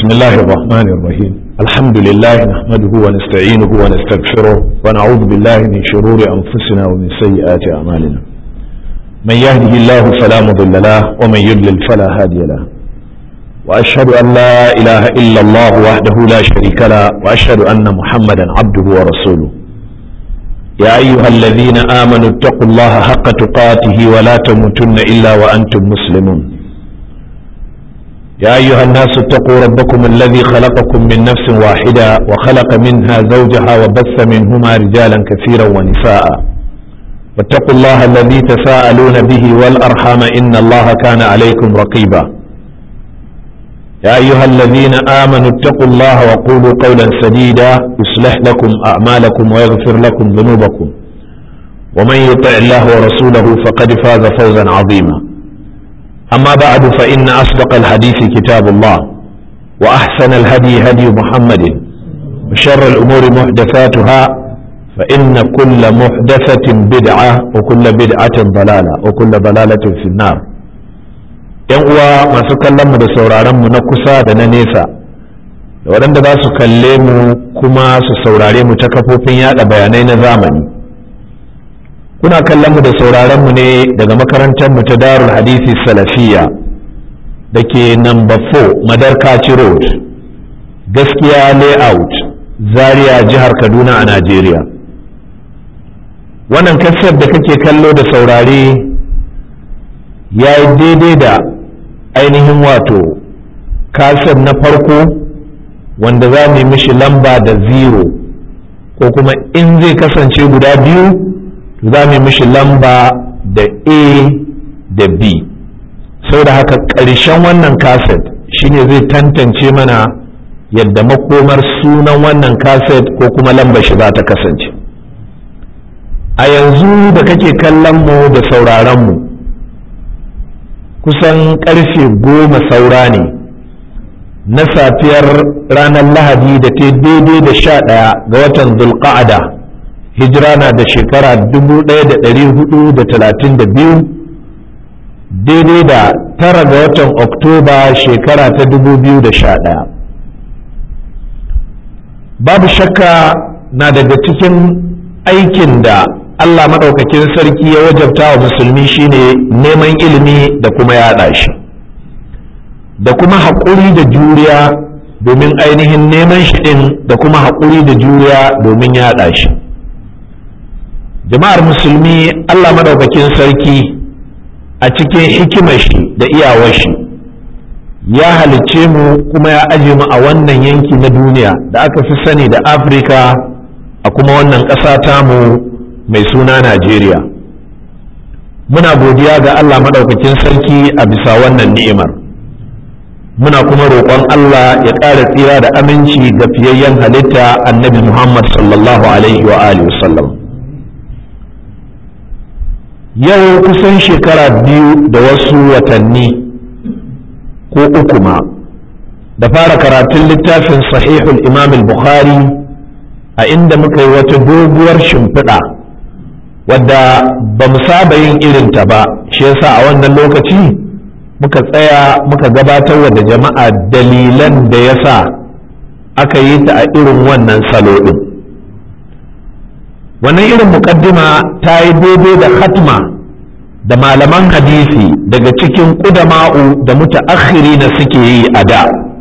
بسم الله الرحمن الرحيم الحمد لله نحمده ونستعينه ونستغفره ونعوذ بالله من شرور أنفسنا ومن سيئات أعمالنا من يهده الله فلا مضل له ومن يضلل فلا هادي له وأشهد أن لا إله إلا الله وحده لا شريك له وأشهد أن محمدا عبده ورسوله يا أيها الذين آمنوا اتقوا الله حق تقاته ولا تموتن إلا وأنتم مسلمون يا أيها الناس اتقوا ربكم الذي خلقكم من نفس واحدة وخلق منها زوجها وبث منهما رجالا كثيرا ونساء واتقوا الله الذي تساءلون به والأرحام إن الله كان عليكم رقيبا يا أيها الذين آمنوا اتقوا الله وقولوا قولا سديدا يصلح لكم أعمالكم ويغفر لكم ذنوبكم ومن يطع الله ورسوله فقد فاز فوزا عظيما أما بعد فإن أصدق الحديث كتاب الله وأحسن الهدي هدي محمد وشر الأمور محدثاتها فإن كل محدثة بدعة وكل بدعة ضلالة وكل ضلالة في النار ‘yan uwa masu kallon mu da sauraron mu na kusa da na nesa da waɗanda za su kalle mu kuma su saurare mu ta kafofin yada bayanai na zamani kuna kallon mu da sauraron mu ne daga makarantar mu ta Darul Hadisi Salafiyya da ke number 4 Madarkaci Road Gaskiya Layout Zaria jihar Kaduna a Najeriya. Wannan kasar da kake kallo da saurare ya yi daidai da ainihin wato kasar na farko wanda za mu yi mishi lamba da 0 ko kuma in zai kasance guda biyu za mu yi mishi lamba da A da B. sau da haka ƙarshen wannan kaset shine zai tantance mana yadda makomar sunan wannan kaset ko kuma lambar shi za ta kasance. A yanzu da kake kallon mu da sauraron mu kusan karfe 10 saura ne na safiyar ranar Lahadi da ta daidai da 11 ga watan Zulqa'ada hijira na da shekara 1432 daidai da 9 ga watan Oktoba shekara ta 2011. Babu shakka na daga cikin aikin da Allah maɗaukakin sarki ya wajabta wa musulmi shine neman ilimi da kuma yaɗa shi da kuma haƙuri da juriya domin ainihin neman shi ɗin da kuma haƙuri da juriya domin yaɗa shi. Jama'ar musulmi, Allah maɗaukakin sarki a cikin hikimar shi da iyawar shi ya halicce mu kuma ya aje mu a wannan yanki na duniya da aka fi sani da Afirka a kuma wannan ƙasa tamu mai suna Najeriya. Muna godiya ga Allah maɗaukakin sarki a bisa wannan ni'imar. Muna kuma roƙon Allah ya ƙara tsira da aminci ga fiyayyen halitta Annabi Muhammad sallallahu alaihi wa alihi wasallam. Yau kusan shekara 2 da wasu watanni ko 3 ma da fara karatun littafin Sahihul Imam al-Bukhari a inda muka yi wata doguwar shimfiɗa wadda ba mu saba yin irinta ba, shi yasa a wannan lokaci muka tsaya muka gabatar wa da jama'a dalilan da yasa aka yi ta a irin wannan salo ɗin. Wannan irin muƙaddima ta yi daidai da hatma da malaman hadisi daga cikin ƙudama'u da mutaakhiri na suke yi a da,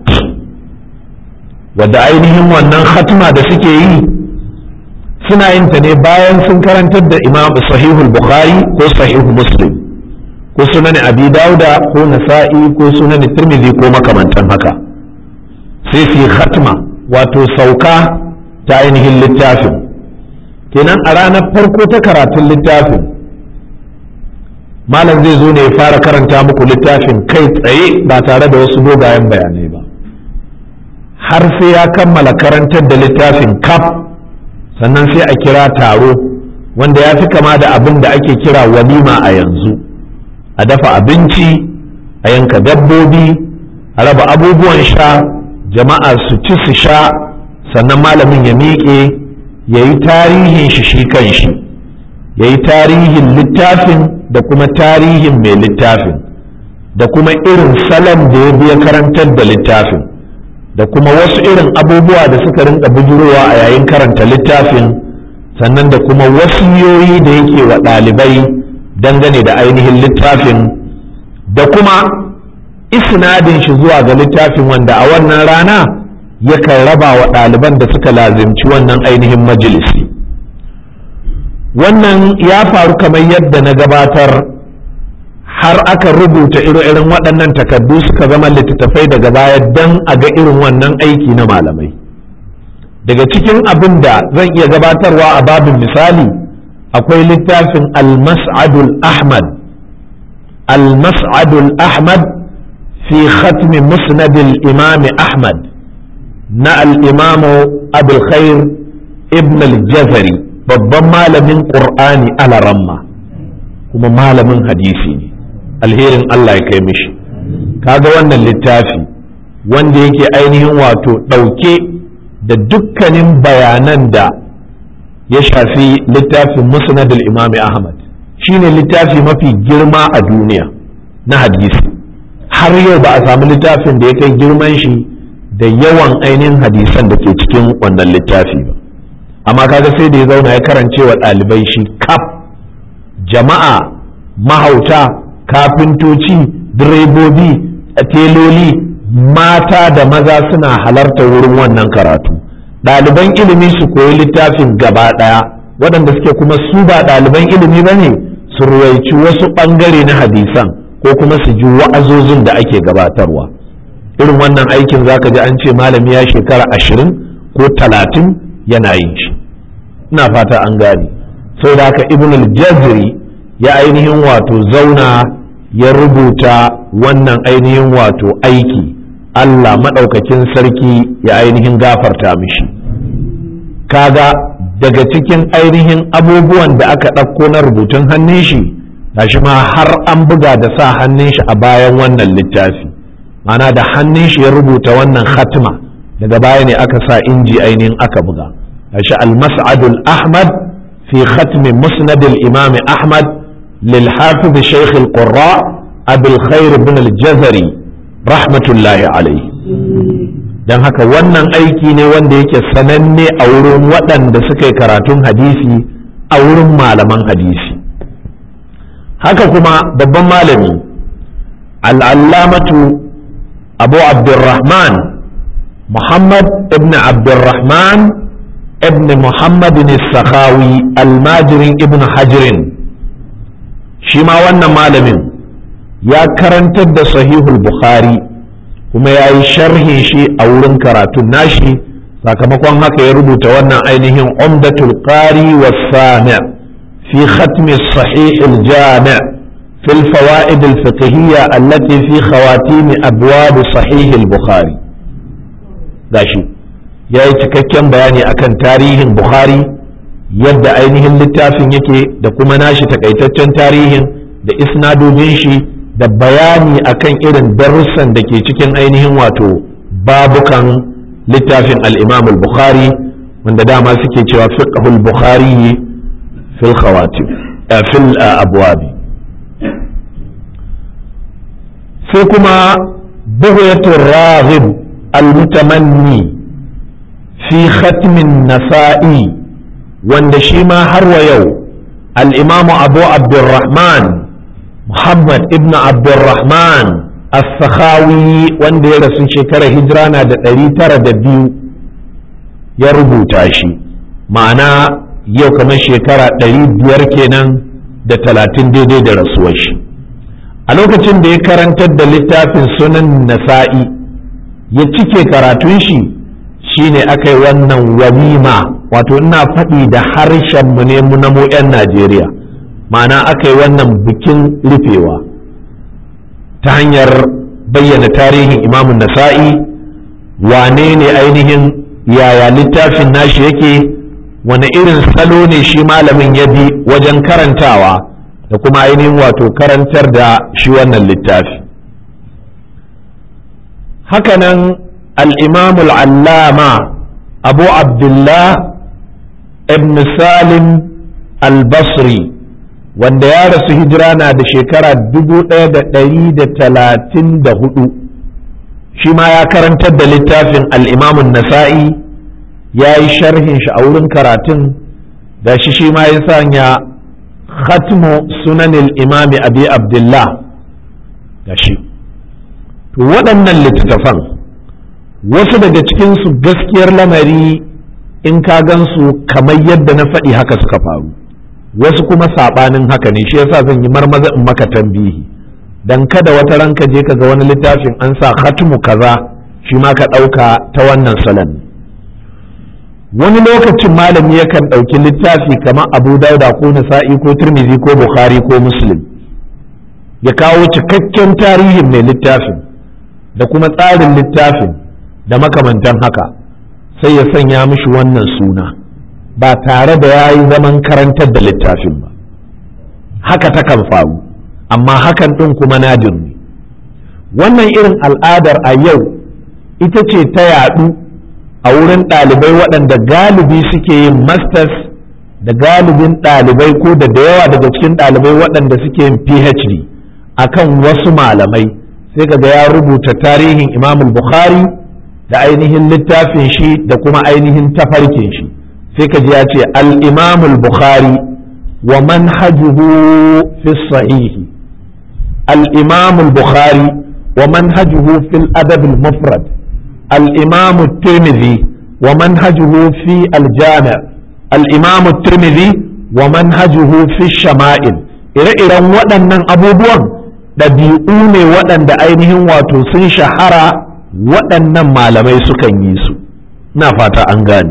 wadda ainihin wannan hatma da suke yi suna yin ta ne bayan sun karantar da imam sahihul bukhari ko sahihu muslim ko sunan abi dauda ko nasa'i ko sunan tirmidhi ko makamantan haka, sai su yi khatma wato sauka ta ainihin littafin. Kenan a ranar farko ta karatun littafin malam zai zo ne ya fara karanta muku littafin kai tsaye ba tare da wasu dogayen bayanai ba har sai ya kammala karantar da littafin kaf, sannan sai a kira taro wanda ya fi kama da abin da ake kira walima a yanzu. A dafa abinci, a yanka dabbobi, a raba abubuwan sha, jama'a su ci su sha, sannan malamin ya miƙe ya yi tarihin shi kan shi, ya yi tarihin littafin da kuma tarihin mai littafin da kuma irin salon da ya biya karantar da littafin da kuma wasu irin abubuwa da suka rinka bujurowa a yayin karanta littafin, sannan da kuma wasiyoyi da yake wa ɗalibai dangane da ainihin littafin, da kuma isnadin shi zuwa ga littafin wanda a wannan rana yakan raba wa ɗaliban da suka lazimci wannan ainihin majalisi. Wannan ya faru kamar yadda na gabatar, har aka rubuta irin waɗannan takardu suka zama littattafai daga baya don a ga irin wannan aiki na malamai. Daga cikin abin da zan iya gabatarwa a babin misali akwai littafin al-mas'adul ahmad fi khatmi musnadil imam ahmad na al-imamu abul khair ibn al-jazari, babban malamin qur'ani alaramma kuma malamin hadisi ne, alherin Allah ya kai mishi. Kaga wannan littafi wanda yake ainihin wato ɗauke da dukkanin bayanan da ya shafi littafin musnadul imam ahmad, shine littafi mafi girma a duniya na hadisi. Har yau ba a samu littafin da ya kai girman shi da yawan ainihin hadisan da ke cikin wannan littafi ba, amma kaga sai da ya zauna ya karance wa ɗalibai shi kaf, jama'a, mahauta, kafintoci, direbobi, teloli, mata da maza suna halarta wurin wannan karatu. Ɗaliban ilimi su koyi littafin gaba ɗaya, waɗanda suke kuma su ba ɗaliban ilimi ba ne su ruwaici wasu ɓangare na hadisan ko kuma su ji wa'azozin da ake gabatarwa. Irin wannan aikin zaka ji an ce malami ya shekara 20 ko 30 yana yin shi. Ina fata an gane. Sau da haka Ibn al-Jazari ya ainihin wato zauna ya rubuta wannan ainihin wato aiki, Allah maɗaukakin sarki ya ainihin gafarta mishi. Kaga daga cikin ainihin abubuwan da aka ɗauko na rubutun hannun shi, gashi ma har an buga da sa hannun shi a bayan wannan littafi, mana da hannun shi ya rubuta wannan khatma, daga baya ne aka sa inji ainihin aka buga. gashi al-mas'adul ahmad fi khatmi musnad al-imam ahmad lil hafiz shaykh al-qurra abul khair ibn al-jazari rahmatullahi alayhi. dan haka wannan aiki ne wanda yake sananne a wurin waɗanda suka yi karatun hadisi a wurin malaman hadisi. haka kuma babban malami al'allamatu abu abdurrahman muhammad ibn abdurrahman ibn muhammad sakhawi almajirin ibn hajirin, shi ma wannan malamin ya karantar da sahihul bukhari kuma ya yi sharhin shi a wurin karatun nashi, sakamakon haka ya rubuta wannan ainihin umdatul qari was sami' fi khatmi sahih al-jami' في الفوائد الفقهية التي في خواتيم أبواب صحيح البخاري. داشي يا cikakken bayani akan tarihin Bukhari, yadda ainihin littafin yake da kuma nashi takaitaccen tarihin da isnadodin shi da bayani akan irin darussan da ke cikin ainihin wato babukan littafin al-Imam al-Bukhari, wanda dama suke cewa fiqhul Bukhari fil khawatim fil abwabi. sai kuma bughyatur raghib al-mutamanni fi khatmin nasa'i, wanda shi ma har wa yau al-imamu abu abdurrahman muhammad ibn abdurrahman as-sakhawi, wanda ya rasu shekarar hijira na da 902 ya rubuta shi, ma'ana yau kamar shekara 500 kenan da 30 daidai da rasuwar shi. a lokacin da ya karantar da littafin sunan nasa'i ya cike karatun shi, shine aka yi wannan walima, wato ina faɗi da harshen mu ne mu na mu 'yan Najeriya, ma'ana aka yi wannan bikin rufewa ta hanyar bayyana tarihin imamun nasa'i, wane ne ainihin yaya littafin nashi yake, wane irin salo ne shi malamin ya bi wajen karantawa da kuma ainihin wato karantar da shi wannan littafi. hakanan al-imam al-allama abu abdullah ibn salim al-basri, wanda ya rasu hijira na da shekara 1134, shi ma ya karantar da littafin al'imamun nasa'i ya yi sharhin shi a wurin karatun da shi ma ya sanya khatmu sunanil imami abi abdullah da shi. To waɗannan littattafan wasu daga cikinsu gaskiyar lamari in ka gansu kamar yadda na faɗi haka suka faru, wasu kuma saɓanin haka ne. shi yasa zan yi marmaza in maka tambihi dan kada wata ranka je ka ga wani littafin an sa khatmu kaza shi ma ka ɗauka ta wannan salon. Wani lokacin malami yakan ɗauki littafi kamar Abu Dauda ko Nasa'i ko Tirmidhi ko Bukhari ko Muslim ya kawo cikakken tarihin mai littafin da kuma tsarin littafin da makamantan haka, sai ya sanya mishi wannan suna ba tare da ya yi zaman karantar da littafin ba. Haka takan faru, amma hakan ɗin kuma nadir ne. Wannan irin al'adar a yau ita ce ta yaɗu a wurin ɗalibai waɗanda galibi suke yin masters da galibin ɗalibai ko da yawa daga cikin ɗalibai waɗanda suke yin PhD akan wasu malamai, sai kaga ya rubuta tarihin Imam Bukhari da ainihin littafin shi da kuma ainihin tafarkin shi, sai ka ji ya ce al-Imam Bukhari wa manhajuhu fi sahihi, al-Imam Bukhari wa manhajuhu fil adab al-mufrad, al-Imam Tirmidhi wa manhajuhu fi al-Jami', al-Imam Tirmidhi wa manhajuhu fi shama'il. Ire-iren waɗannan abubuwan ɗabi'u ne waɗanda ainihin wato sun shahara waɗannan malamai sukan yi su. Na fata an gani.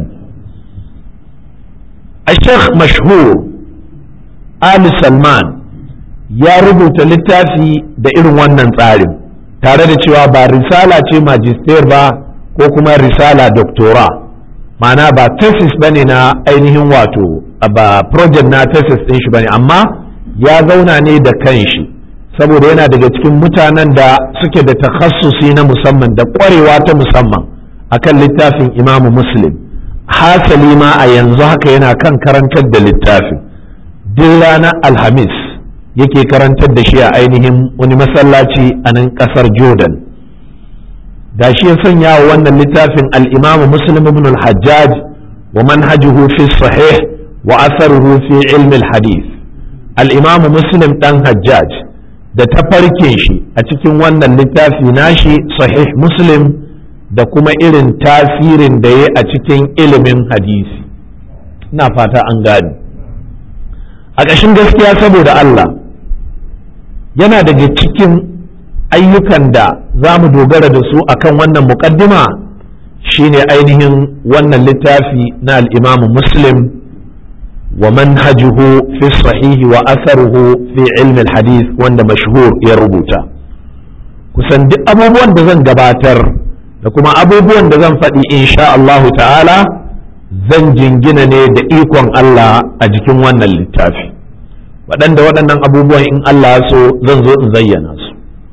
Sheikh mashhur Ali Salman ya rubuta littafi da irin wannan tsarin, tare da cewa ba risala ce magister ba ko kuma risala doctora, ma'ana ba thesis bane na ainihin wato ba project na thesis ɗin shi bane, amma ya zauna ne da kanshi saboda yana daga cikin mutanen da suke da takhassusi na musamman da ƙwarewa ta musamman akan littafin Imamu Muslim. Hasali ma a yanzu haka yana kan karantar da littafin, duk ranar Alhamis yake karantar da shi a ainihin wani masallaci a nan ƙasar Jordan. Da shi ya sanya wa wannan littafin al-Imamu Muslim ibn al-Hajjaj wa manhajuhu fi sahih wa asaruhu fi ilmi al-hadith. Al-Imamu Muslim dan Hajjaj da tafarkin shi a cikin wannan littafi nashi sahih Muslim da kuma irin tasirin da ya a cikin ilimin hadisi. Ina fata an gani. A ƙashin gaskiya saboda Allah yana daga cikin ayyukan da za mu dogara da su akan wannan muƙaddima shine ainihin wannan littafi na al-Imam Muslim wa manhajuhu fi sahihi wa asaruhu fi ilmi al-hadith wanda mashhur ya rubuta. Kusan duk abubuwan da zan gabatar da kuma abubuwan da zan faɗi insha Allahu ta'ala zan jingina ne da ikon Allah a jikin wannan littafi, waɗannan abubuwan in Allah so zan zo in zayyana su.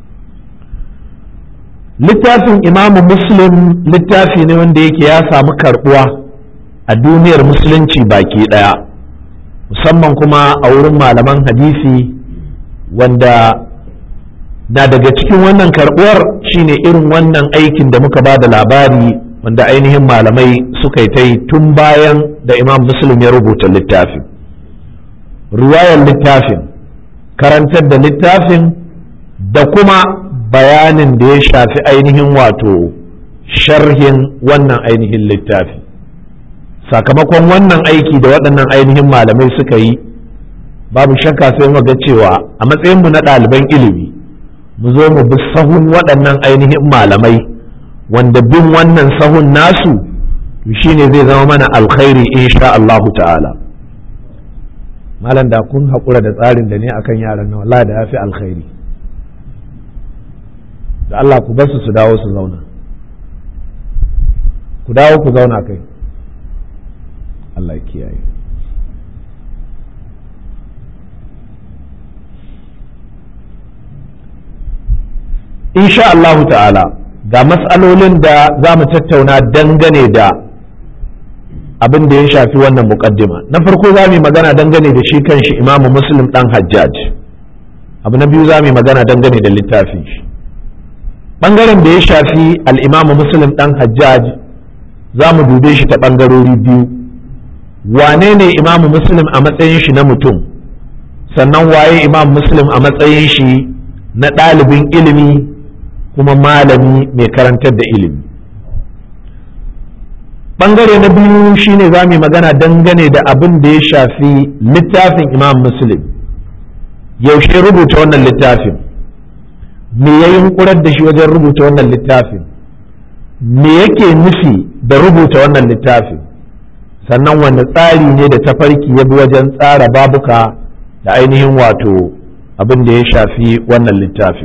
Littafin Imamu Muslim littafi ne wanda yake ya samu karɓuwa a duniyar musulunci baki ɗaya, musamman kuma a wurin malaman hadisi, wanda na daga cikin wannan karɓuwar shine irin wannan aikin da muka ba da labari wanda ainihin malamai suka yi ta yi tun bayan da Imam Muslim ya rubuta littafin. Riwayar littafin, karantar da littafin da kuma bayanin da ya shafi ainihin wato sharhin wannan ainihin littafi. Sakamakon wannan aiki da waɗannan ainihin malamai suka yi, babu shakka sai mu ga cewa a matsayinmu na ɗaliban ilimi mu zo mu bi sahun waɗannan ainihin malamai, wanda bin wannan sahun nasu shine zai zama mana alkhairi insha Allahu ta'ala. Malam da kun haƙura da tsarin da ne akan yaran nan wallahi da ya fi alkhairi. Da Allah ku basu su dawo su zauna, ku dawo ku zauna kai, Allah ya kiyaye. Insha Allahu ta'ala ga mas'alolin da za mu tattauna dangane da abin da ya shafi wannan muqaddima. Na farko za mu yi magana dangane da shi kanshi Imamu Muslim dan Hajjaj. Abu na biyu za mu yi magana dangane da littafin shi. ɓangaren da ya shafi al'imamu muslim ɗan hajjaj za mu dube shi ta ɓangarori biyu. Wane ne imamu muslim a matsayin shi na mutum, sannan waye imam muslim a matsayin shi na ɗalibin ilimi kuma malami mai karantar da ilimi. Ɓangare na biyu shine za mu yi magana dangane da abin da ya shafi littafin imam muslim. Yaushe rubuta wannan littafin, me ya yunkurar da shi wajen rubuta wannan littafin, me yake nufi da rubuta wannan littafin, sannan wanda tsari ne da tafarki ya bi wajen tsara babuka da ainihin wato abin da ya shafi wannan littafin.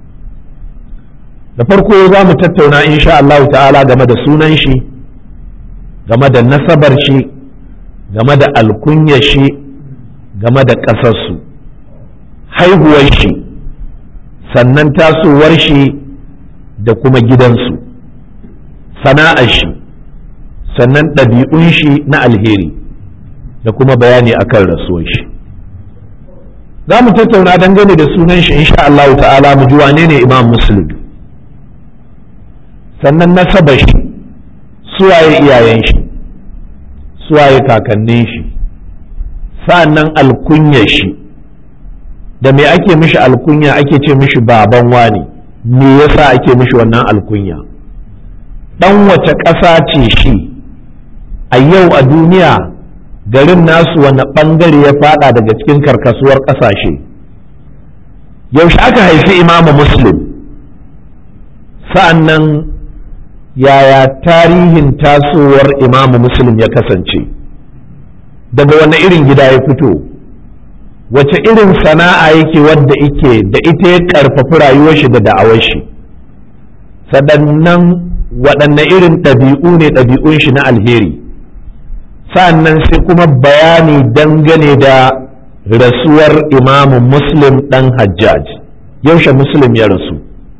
Da farko za mu tattauna insha Allah ta'ala game da sunan shi, game da nasabar shi, game da alkunyar shi, game da ƙasarsu, haihuwar shi, sannan tasowar shi da kuma gidansu, sana'ar shi, sannan ɗabi'un shi na alheri da kuma bayani akan rasuwar shi. Za mu tattauna dangane da sunan shi insha Allah ta'ala, mu ji wane ne imam muslim, sannan nasabar shi, suwaye iyayen shi, suwaye kakannin shi, sa'annan alkunyar shi, da me ake mishi alkunya, ake ce mishi baban wani, me yasa ake mishi wannan alkunya, dan wace ƙasa ce shi a yau a duniya, garin nasu wani ɓangare ya fada daga cikin karkasuwar ƙasashe, yaushe aka haifi imamu muslim, sa'annan yaya tarihin tasowar imamu muslim ya kasance, daga wani irin gida ya fito, wace irin sana'a yake wadda ike da ita ya karfafi rayuwar shi da da'awar shi, sadannan waɗanne irin ɗabi'u ne ɗabi'un shi na alheri, sa'annan sai kuma bayani dangane da rasuwar imamu muslim ɗan hajjaj, yaushe muslim ya rasu.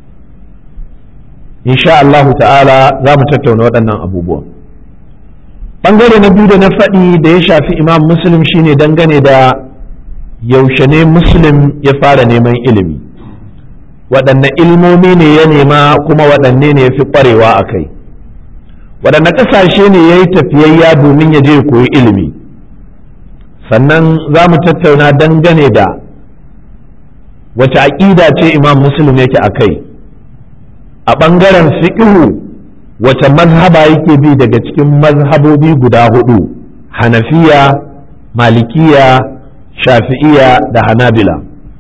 Insha Allahu ta'ala za mu tattauna waɗannan abubuwan. Ɓangare na biyu da na faɗi da ya shafi imam muslim shine dangane da yaushe ne muslim ya fara neman ilimi, waɗanne ilmomi ne ya nema kuma waɗanne ne ya fi ƙwarewa a kai, waɗanne ƙasashe ne ya yi tafiyayya domin ya je koyi ilimi. Sannan za mu tattauna dangane da wace aƙida ce imam muslim yake a kai, a ɓangaren fiƙihu wace mazhaba yake bi daga cikin mazhabobi guda hudu, hanafiya, malikiya, shafi'iya da hanabila.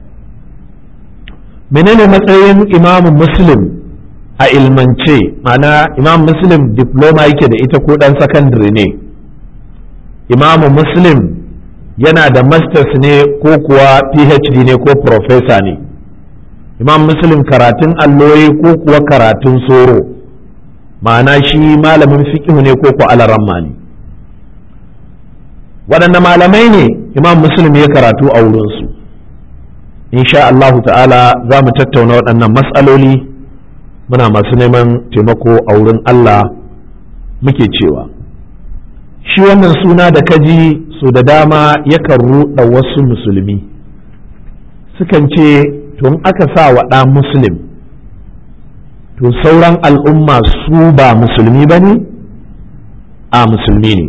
Menene matsayin imamu muslim a ilmance, ma'ana imam muslim diploma yake da ita ko ɗan sakandare ne, imamu muslim yana da masters ne ko kuwa phd ne ko professor ne, imam muslim karatun alloyi ko kuwa karatun soro, ma'ana shi malamin fiqh ne ko kuwa alaramma ne. waɗanne malamai ne imam muslim ya karatu a wurinsu? insha Allahu ta'ala za mu tattauna waɗannan matsaloli, muna masu neman taimako a wurin Allah. Muke cewa shi wannan suna da kaji so da dama yakan ruɗa wasu musulmi, sukan ce to in aka sa wa ɗa muslim to sauran al'umma su ba musulmi ba ne? A musulmi ne.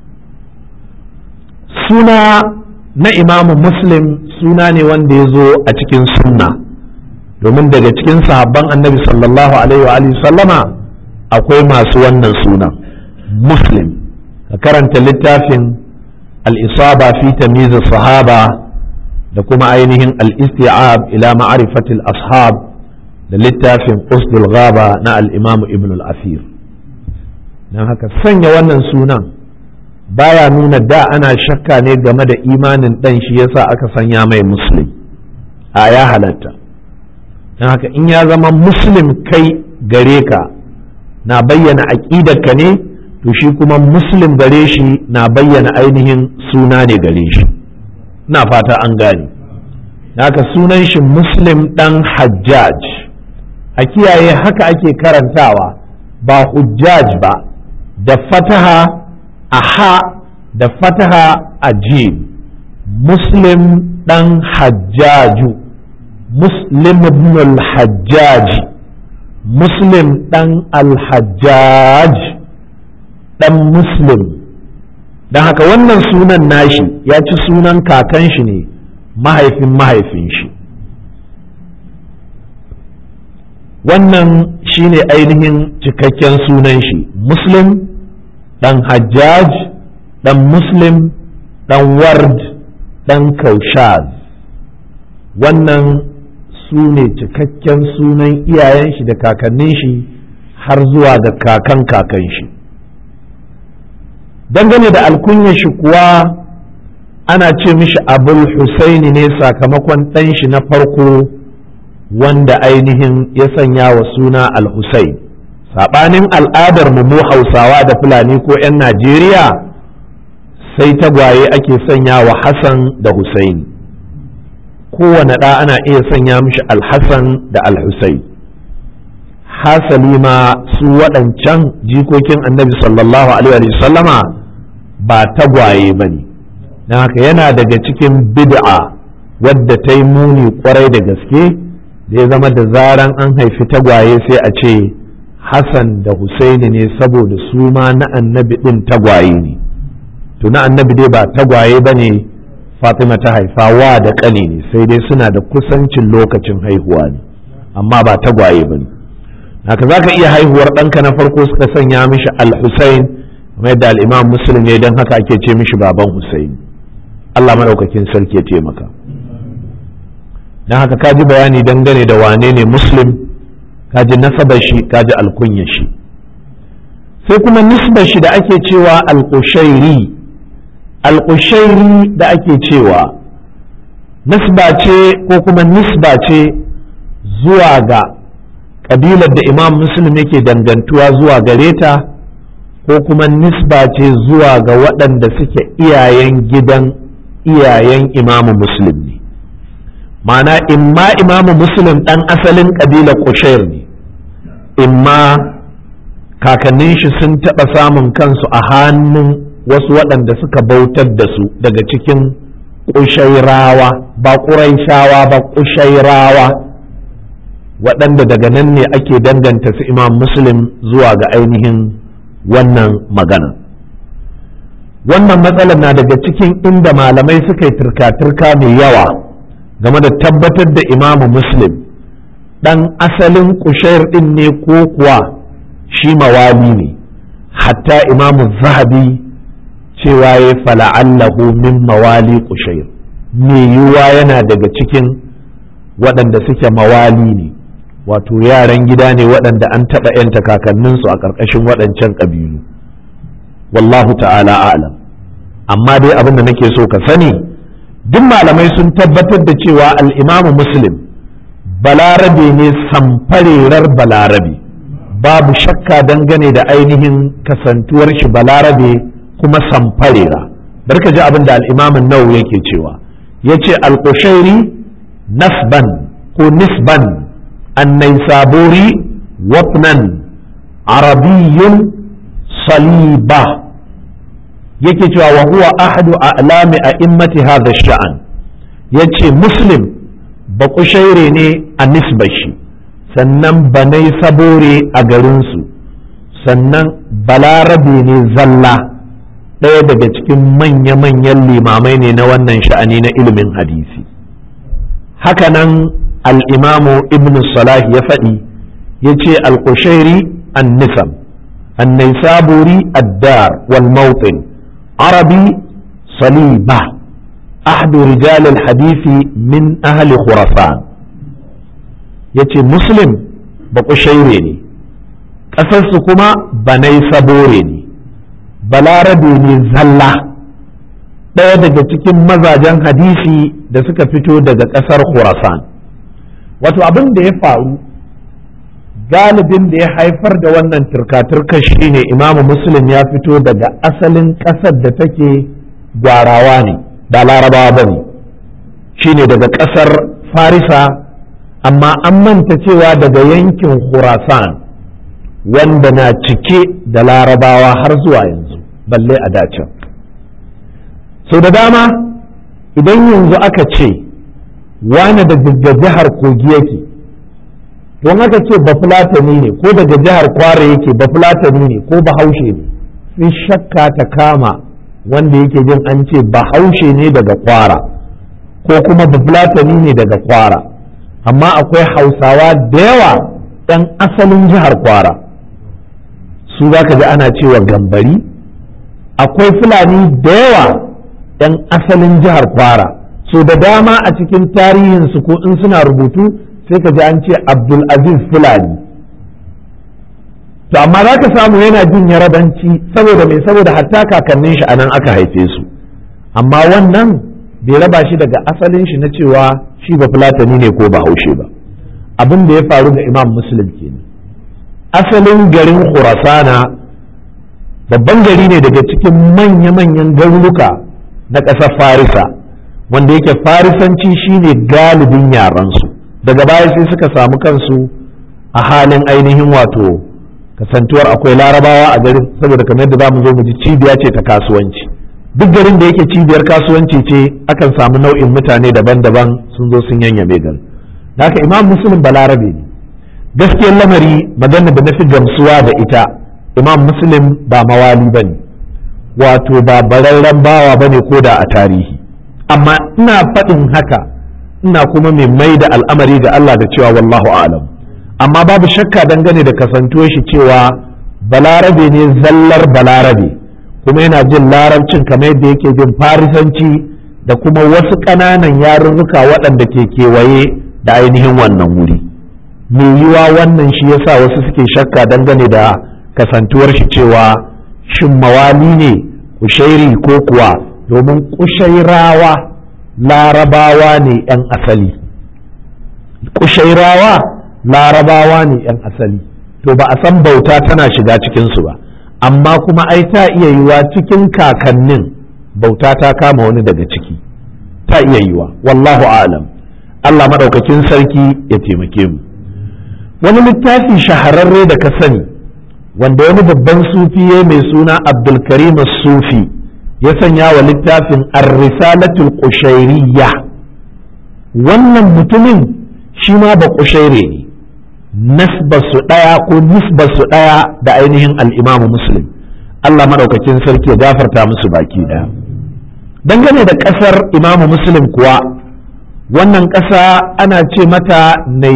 Suna na imamu muslim suna ne wanda ya zo a cikin sunna, domin daga cikin sahabban annabi sallallahu alaihi wa sallama akwai masu wannan suna muslim. ka karanta littafin al-isaba fi tamyiz sahaba da kuma ainihin al-isti'ab ila ma'rifati al-ashab da littafin usdul ghaba na al-imam ibn al-asir. dan haka sanya wannan sunan baya nuna da ana shakka ne game da imanin dan shi yasa aka sanya mai muslim, a ya halatta. dan haka in ya zama muslim kai gare ka na bayyana aqidarka ne, to shi kuma muslim gare shi na bayyana ainihin suna ne gare shi. na fata an gane. haka sunan shi muslim dan hajjaj, a kiyaye haka ake karantawa, ba hujjaj ba, da fataha a ha da fataha a jim. muslim dan hajjaju, muslim ibn al-hajjaji, Muslim ɗan Al-Hajjaj ɗan Muslim. don haka wannan sunan nashi ya ci sunan kakan shi ne mahaifin mahaifin shi. wannan shine ainihin cikakken sunan shi, Muslim ɗan Hajjaj ɗan Muslim ɗan Ward ɗan Kaushaz. wannan su ne cikakken sunan iyayen shi da kakannin shi har zuwa ga kakan kakan shi. dangane da alkunyar shi kuwa ana ce mishi Abul Husaini ne sakamakon ɗan shi na farko wanda ainihin ya sanya wa suna Al-Husain. saɓanin al'adar mu Hausawa da Fulani ko 'yan Najeriya sai tagwaye ake sanya wa Hassan da Husaini. kowane ɗa ana iya sanya mishi Al-Hassan da Al-Husain. hasali ma su waɗancan jikokin annabi sallallahu alaihi wa sallama ba tagwaye ba ne, don haka yana daga cikin bid'a wadda ta yi muni kwarai da gaske da ya zama da zaran an haifi tagwaye sai a ce Hassan da Husaini ne saboda su ma na annabi ɗin tagwaye ne. to na annabi dai ba tagwaye ba ne, Fatima ta haifa wa da ƙani ne, sai dai suna da kusancin lokacin haihuwa ne, amma ba tagwaye ba ne. haka za ka iya haihuwar ɗanka na farko suka sanya mishi Al-Husain kamar yadda al-Imam Muslim ne, don haka ake ce mishi baban Husaini. Allah madaukakin sarki ya taimaka. don haka ka ji bayani dangane da wane ne Muslim, ka ji nasabar shi, ka ji alkunyar shi. sai kuma nisbar shi da ake cewa Al-Qushairi. Al-Qushairi da ake cewa nisba ce ko kuma nisba ce zuwa ga kabilar da Imam Muslim yake dangantuwa zuwa gare ta, ko kuma nisba ce zuwa ga waɗanda suke iyayen gidan iyayen Imamu Muslim ne. ma'ana imma Imamu Muslim ɗan asalin ƙabilar Qushair ne, imma kakannin shi sun taɓa samun kansu a hannun wasu waɗanda suka bautar da su daga cikin Qushairawa, ba Quraishawa ba, Qushairawa, waɗanda daga nan ne ake danganta su Imam Muslim zuwa ga ainihin wannan magana. wannan matsalar na daga cikin inda malamai suka yi turka-turka mai yawa game da tabbatar da Imamu Muslim ɗan asalin Qushair ɗin ne ko kuwa shi mawali ne. hatta Imamu Zahabi cewa ya fala'allahu min mawali Qushair, mai yiwuwa yana daga cikin waɗanda suke mawali ne, wato yaran gida ne waɗanda an taɓa 'yanta kakanninsu a ƙarƙashin waɗancan ƙabilu. wallahu ta'ala a'lam. amma dai abin da nake so ka sani, duk malamai sun tabbatar da cewa al-Imamu Muslim balarabe ne, samfarerar balarabe, babu shakka dangane da ainihin kasantuwar shi balarabe kuma samfarera. barka ji abin da al-Imam an-Nawawi yake cewa, yace al-Qushairi nasban ko nisban an-Naysaburi wafnan arabiyyun saliba, yake cewa wa huwa ahadu a'lami a'immati hadha ash-sha'n. yace Muslim ba Qushaire ne a nisbar shi, sannan ba Naysaburi a garinsu, sannan balarabe ne zalla, ɗaya daga cikin manya-manyan limamai ne na wannan sha'ani na ilimin hadisi. hakanan al-Imamu Ibn Salah ya faɗi, ya ce al-Qushairi an-nisab, an-Naysaburi ad-dar wal-mawtin, arabi saliba, ahdu rijal al-hadisi min ahli Khurasan. yace Muslim ba Qushaire ne, ƙasarsu kuma ba Naysaburi ne, balarabe ne zalla, ɗaya daga cikin mazajen hadisi da suka fito daga ƙasar Khurasan. wato abin da ya faru galibin da ya haifar da wannan turka-turka shine Imamu Muslim ya fito daga asalin ƙasar da take gwarawa ne, ba larabawa ba ne, shine daga ƙasar Farisa, amma an manta cewa daga yankin Khurasan wanda na cike da larabawa har zuwa yanzu, balle a dacin. sau da dama idan yanzu aka ce wane da jihar Kogi yake, don haka ce bafulatani ne ko daga jihar Kwara yake bafulatani ne ko bahaushe ne, sai shakka ta kama wanda yake jin an ce bahaushe ne daga Kwara ko kuma bafulatani ne daga Kwara, amma akwai Hausawa da yawa ɗan asalin jihar Kwara su za ka ji ana cewa gambari, akwai Fulani da yawa ɗan asalin jihar Kwara, so da dama a cikin tarihinsu ko in suna rubutu sai ka ji an ce Abdulaziz Fulani. To amma za ka samu yana jin yarabanci saboda mai, saboda hatta kakannin shi anan aka haife su, amma wannan bai raba shi daga asalin shi na cewa shi ba Fulatani ne ko ba Haushe ba. Abin da ya faru da Imam Muslim kenan. Asalin garin Khurasana babban gari ne daga cikin manya-manyan garuruka na ƙasar Farisa, wanda yake Farisanci shine galibin yaransu. Daga baya sai suka samu kansu a halin ainihin wato kasantuwar akwai larabawa a garin, saboda kamar yadda za mu zo mu ji cibiya ce ta kasuwanci. Duk garin da yake cibiyar kasuwanci ce akan samu nau'in mutane daban-daban sun zo sun yanyame garin. Da haka Imam Muslim balarabe ne. Gaskiyar lamari magana da na fi gamsuwa da ita, Imam Muslim ba mawali ba ne, wato ba bararren bawa ba ne ko da a tarihi, amma ina faɗin haka ina kuma mai da al'amari ga Allah da cewa wallahu a'lam. Amma babu shakka dangane da kasantuwar shi cewa balarabe ne zallar balarabe, kuma yana jin larabcin kamar yadda yake jin farisanci da kuma wasu ƙananan yarurruka waɗanda ke kewaye da ainihin wannan wuri. Mai yiwa wannan shi yasa wasu suke shakka dangane da kasantuwar shi cewa shin mawali ne kushairi ko kuwa, domin kushairawa larabawa ne 'yan asali, kushairawa larabawa ne 'yan asali, to ba a san bauta tana shiga cikinsu ba, amma kuma ai ta iya yiwa cikin kakannin bauta ta kama wani daga ciki, ta iya yiwa, wallahu a'lam. Allah maɗaukakin sarki ya taimake mu. Wani littafi shahararre da ka sani wanda wani babban sufi ya mai suna Abdulkarim Sufi ya sanya wa littafin Ar-Risalatul Qushairiyya. Wannan mutumin shi ma ba Qushaire ne, nasbasu ɗaya ko nisbasu ɗaya da ainihin al-Imam Muslim. Allah maɗaukakin sarki ya gafarta musu baki ɗaya. Dangane da ƙasar Imam Muslim kuwa, wannan ƙasa ana ce mata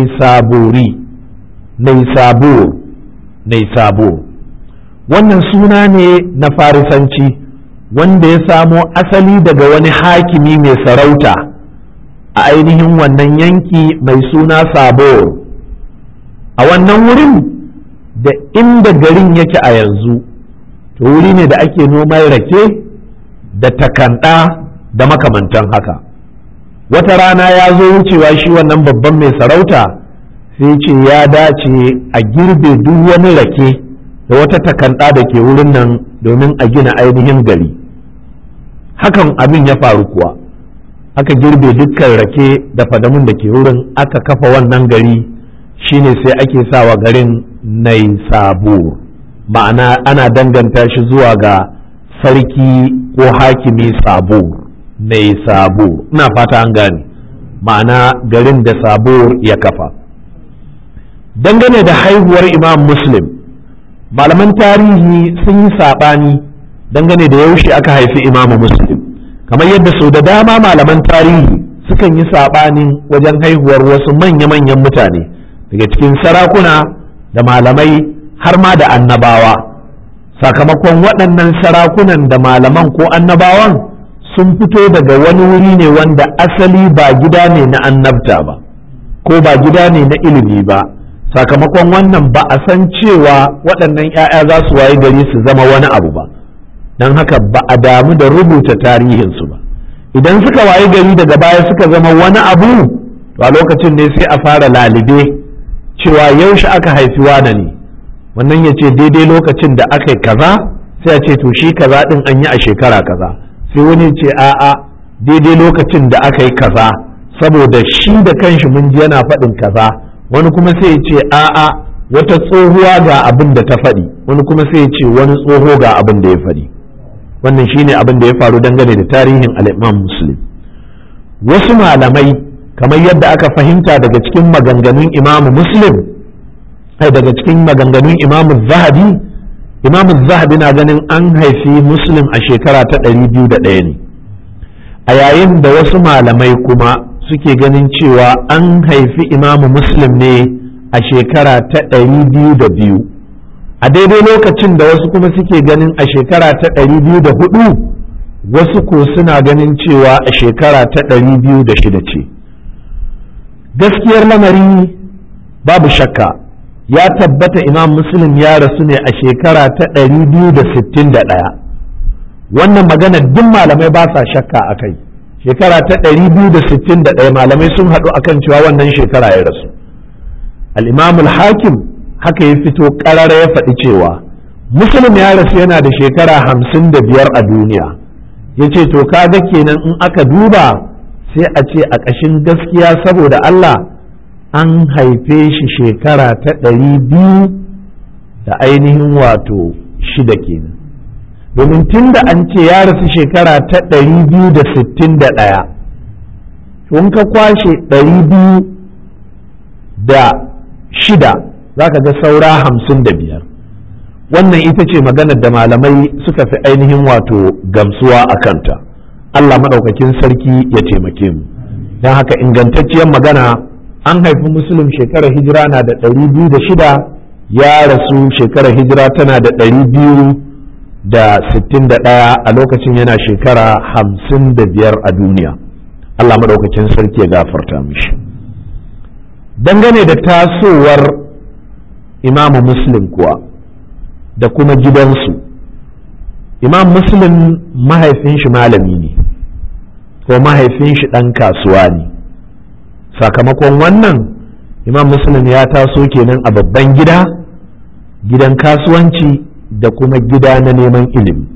Naisabur. Wannan suna ne na Farisanci wanda ya samo asali daga wani hakimi mai sarauta a ainihin wannan yanki mai suna Sabor. A wannan wurin da inda garin yake a yanzu, to wuri ne da ake noman rake da takanda da makamantan haka. Wata rana ya zo wucewa shi wannan babban mai sarauta sai ce ya dace a girbe duk wani rake da wata takanda da ke wurin nan domin a gina ainihin gari. Hakan abin ya faru kuwa, aka girbe dukkan rake da fadamun da ke wurin, aka kafa wannan gari, shine sai ake sawa garin Naisabur, ma'ana ana danganta shi zuwa ga sarki ko hakimi Sabur. Naisabur, ina fata an gane, ma'ana garin da Sabur ya kafa. Dangane da haihuwar Imam Muslim, malaman tarihi sun yi saɓani dangane da yaushe aka haifi Imam Muslim, kamar yadda sau da dama malaman tarihi sukan yi saɓanin wajen haihuwar wasu manya-manyan mutane daga cikin sarakuna da malamai har ma da annabawa. Sakamakon waɗannan sarakunan da malaman ko annabawan sun fito daga wani wuri ne wanda asali ba gida ne na annabta ba ko ba gida ne na ilimi ba. Sakamakon wannan ba a san cewa waɗannan 'ya'ya za su waye gari su zama wani abu ba, don haka ba a damu da rubuta tarihinsu ba. Idan suka waye gari daga baya suka zama wani abu, to a lokacin ne sai a fara lalibe cewa yaushe aka haifi wane ne, wannan ya ce daidai lokacin da aka yi kaza, sai a ce to shi kaza ɗin an yi a shekara kaza, sai wani ce a'a daidai lokacin da aka yi kaza, saboda shi da kanshi mun ji yana faɗin kaza. Wani kuma sai ya ce a'a wata tsohuwa ga abin da ta faɗi, wani kuma sai ya ce wani tsoho ga abin da ya faɗi. Wannan shine abin da ya faru dangane da tarihin al-Imam Muslim. Wasu malamai kamar yadda aka fahimta daga cikin maganganun Imam Muslim daga cikin maganganun Imam Zahabi na ganin an haifi Muslim a shekara ta 201 ne, a yayin da wasu malamai kuma suke ganin cewa an haifi Imam Muslim ne a shekara ta 202, a daidai lokacin da wasu kuma suke ganin a shekara ta 204, wasu ko suna ganin cewa a shekara ta 206 ce. Gaskiyar lamari babu shakka ya tabbata Imam Muslim ya rasu ne a shekara ta 261. Wannan magana duk malamai ba sa shakka a kai. Shekara ta 261 malamai sun haɗu akan cewa wannan shekara ya rasu. Al-Imam al-Hakim haka ya fito ƙarara ya faɗi cewa Muslim ya rasu yana da shekara 55 a duniya. Ya ce to kaga kenan in aka duba sai a ce a ƙashin gaskiya saboda Allah an haife shi shekara ta 200 da ainihin wato 6 kenan, domin tun da an ce ya rasu shekara ta 261, tun ka kwashe 206 za ka ga saura 55. Wannan ita ce maganar da malamai suka fi ainihin wato gamsuwa a kanta. Allah maɗaukakin sarki ya taimake mu. Don haka ingantacciyar magana, an haifi Muslim shekarar hijira na da 206, ya rasu shekarar hijira tana da 261 a lokacin yana shekara 55 a duniya. Allah maɗaukakin sarki ya gafarta mishi. Dangane da tasowar Imamu Muslim kuwa da kuma gidansu, Imam Muslim mahaifin shi malami ne ko mahaifin shi ɗan kasuwa ne. Sakamakon wannan Imam Muslim ya taso kenan a babban gida, gidan kasuwanci da kuma gida na neman ilimi.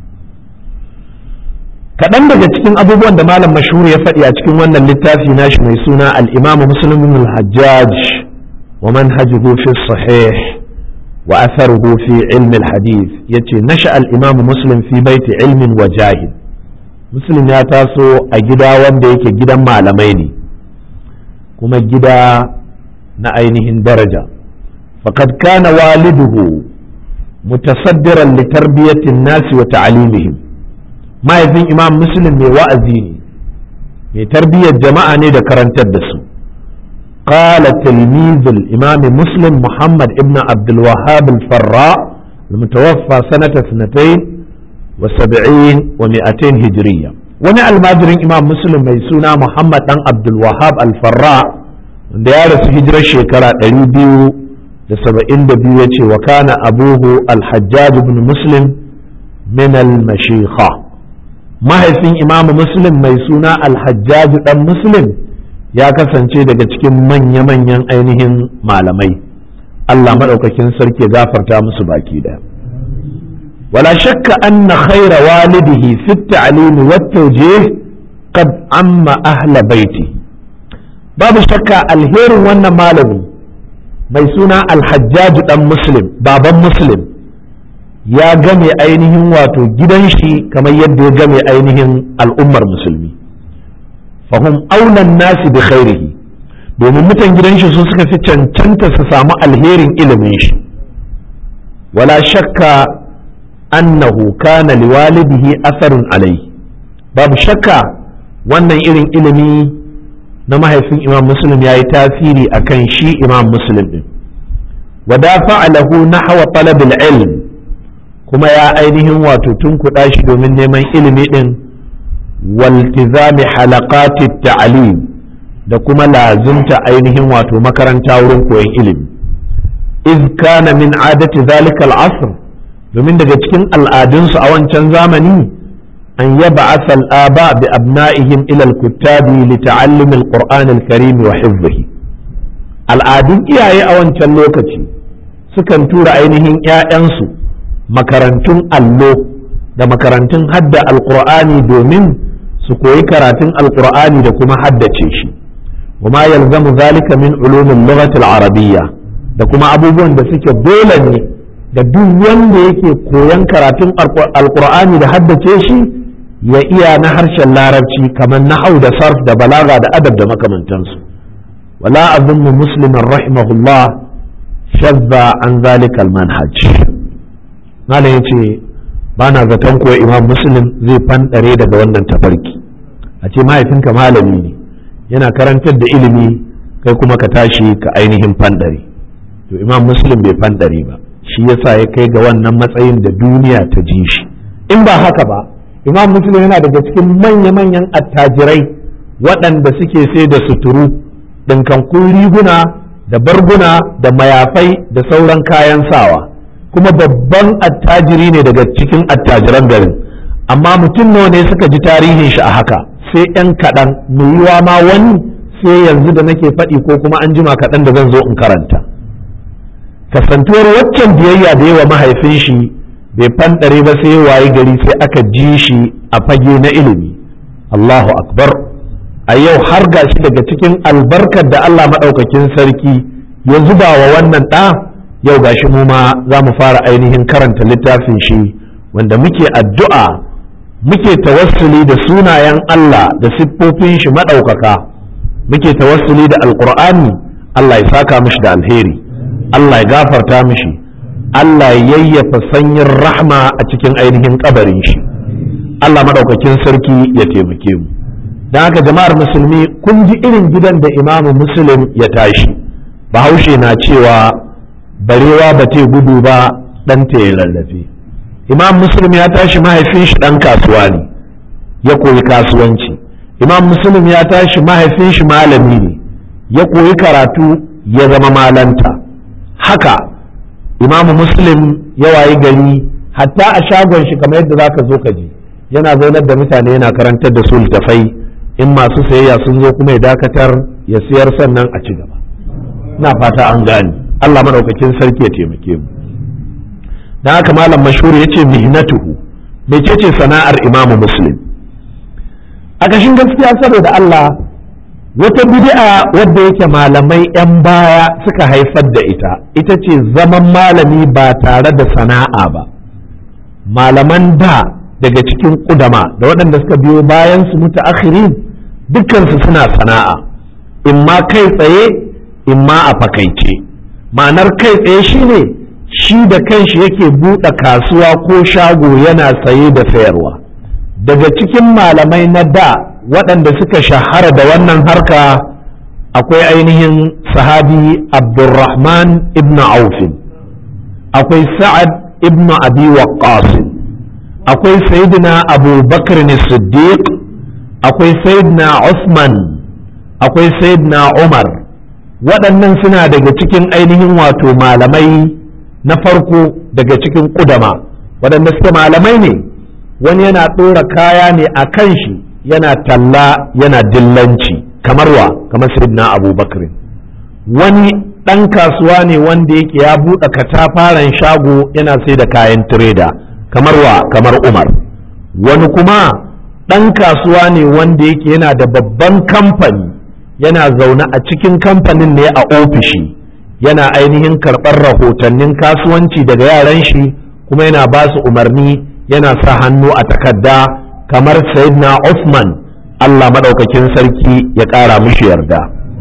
Kaɗan daga cikin abubuwan da Malam Mashhur ya faɗi a cikin wannan littafi nashi mai suna al-Imam Muslim ibn al-Hajjaj wa manhajuhu fi sahih wa atharuhu fi ilm al-hadith, yace nasha al-Imam Muslim fi baiti ilmin wa jahil. Muslim ya taso a gida wanda yake gidan malamai ne kuma gida na ainihin daraja. Faqad kana waliduhu mutasaddiran li tarbiyati an-nas wa ta'limihim. Mahaifin Imam Muslim mai wa'azi ne, mai tarbiyyar jama'a ne da karantar da su. قال تلميذ الإمام مسلم محمد ابن عبد الوهاب الفراء المتوفى سنة 72 و200 هجرية. wani almajirin Imam Muslim mai suna Muhammad dan Abdul Wahhab al-Farra wanda ya rasu hijirar shekara 272 yace wa kana abuhu al-Hajjaj ibn Muslim min al-Mashikha. Mahaifin Imam Muslim mai suna al-Hajjaj dan Muslim ya kasance daga cikin manya-manyan ainihin malamai. Allah maɗaukakin sarki ya gafarta musu baki ɗaya. wala shakka anna khaira walidihi fi at-ta'lim wa at-tawjih qad amma ahla baiti. Babu shakka alherin wannan malami mai suna Al-Hajjaj dan Muslim, baban Muslim, ya game ainihin wato gidan shi kamar yadda ya game ainihin al'ummar musulmi. fahum aulan nasi bi khairihi, domin mutan gidan shi su suka fi cancanta su samu alherin ilimin shi. wala shakka annahu kana liwalidihi atharun alai. Babu shakka wannan irin ilimi na mahaifin Imam Muslim ya yi tasiri akan shi Imam Muslim din. wa dafa'a lahu nahwa talab al-ilm, kuma ya ainihin wato tunkuɗa shi domin neman ilimi din. والتزام حلقات التعليم da kuma lazimta ainihin wato makaranta wurin koyon ilimi. iz kana min adati zalika al-asr, domin daga cikin al'adunsu a wancan zamani an yab'ath al-aba bi abna'ihim ila al-kuttabi li ta'allum al-Qur'an al-Karim wa hifdhihi. Al'adun iyaye a wancan lokaci sukan tura ainihin 'ya'yansu makarantun allo da makarantun hadda al-Qur'ani domin su koyi karatun alkur'ani da kuma haddace shi. wa ma yalzamu zalika min ulumin lughatil arabiyya, da kuma abubuwan da suke dole ne da duk wanda yake koyan karatun alkur'ani da haddace shi ya iya na harshen larabci kamar nahau da sarf da balaga da adab da makamantansu. wala azunnu musliman rahimahullah shadda an zalikal manhaj. malam yace ba na zaton kuwa imam muslim zai fanɗare daga wannan tafarki. a ce mahaifinka malami ne yana karantar da ilimi kai kuma ka tashi ka ainihin fanɗare, to imam muslim bai fanɗare ba, shi yasa ya kai ga wannan matsayin da duniya ta ji shi. in ba haka ba imam muslim yana daga cikin manya-manyan attajirai waɗanda suke sai da suturu, ɗinkankun riguna da barguna da mayafai da sauran kayan sawa, kuma babban attajiri ne daga cikin attajiran garin. amma mutum nawa ne suka ji tarihin shi a haka? sai 'yan kaɗan, mai yiwa ma wani sai yanzu da nake faɗi ko kuma an jima kaɗan da zan zo in karanta. kasantuwar waccan biyayya da yawa mahaifin shi bai fanɗare ba sai waye gari sai aka ji shi a fage na ilimi. Allahu akbar. a yau har gashi daga cikin albarkar da Allah maɗaukakin sarki ya zuba wa wannan ɗa, yau gashi mu ma za mu fara ainihin karanta littafin shi wanda muke addu'a muke tawassuli da sunayen Allah da siffofin shi maɗaukaka, muke tawassuli da alƙur'ani. Allah ya saka mishi da alheri, Allah ya gafarta mishi, Allah ya yayyafa sanyin rahma a cikin ainihin kabarin shi. Allah maɗaukakin sarki ya taimake mu. don haka jama'ar musulmi kun ji irin gidan da imamu muslim ya tashi. bahaushe na cewa barewa ba te gudu ba ɗanta ya lallafe. imam muslim ya tashi mahaifin shi ɗan kasuwa ne, ya koyi kasuwanci. imam muslim ya tashi mahaifin shi malami ne, ya koyi karatu ya zama malanta. haka imamu muslim ya wayi gari hatta a shagon shi kamar yadda zaka zo ka ji yana zaunar da mutane yana karantar da su littafai, in masu sayayya sun zo kuma ya dakatar ya siyar sannan a ci gaba. ina fata an gane. Allah madaukakin sarki ya taimake mu. dan haka malam mashhur yace mihnatuhu, mecece sana'ar imamu muslim? a kashin gaskiya saboda Allah, wata bid'a wadda yake malamai 'yan baya suka haifar da ita ce zaman malami ba tare da sana'a ba. malaman da daga cikin kudama da waɗanda suka biyo bayan su mutaakhirin dukkansu suna sana'a, imma kai tsaye imma a fakaice. ma'anar kai tsaye shine shi da kanshi yake buɗe kasuwa ko shago yana saye da sayarwa. daga cikin malamai na da waɗanda suka shahara da wannan harka akwai ainihin sahabi Abdurrahman ibn Auf, akwai Sa'ad ibn Abi Waqqas, akwai Sayyidina Abu Bakr Siddiq, akwai Sayyidina Uthman, akwai Sayyidina Umar. waɗannan suna daga cikin ainihin wato malamai na farko daga cikin ƙudama waɗanda suke malamai ne. wani yana ɗora kaya ne a kan shi yana talla yana dillanci kamar Sayyidina Abu Bakr. wani ɗan kasuwa ne wanda yake ya buɗe katafaren shago yana sai da kayan tireda kamar Umar. wani kuma ɗan kasuwa ne wanda yake yana da babban kamfani, yana zaune a cikin kamfanin ne a ofishi, yana ainihin karɓar rahotannin kasuwanci daga yaran shi kuma yana ba su umarni, yana sa hannu a takarda kamar Sayyidina Uthman, Allah maɗaukakin sarki ya ƙara mishi yarda.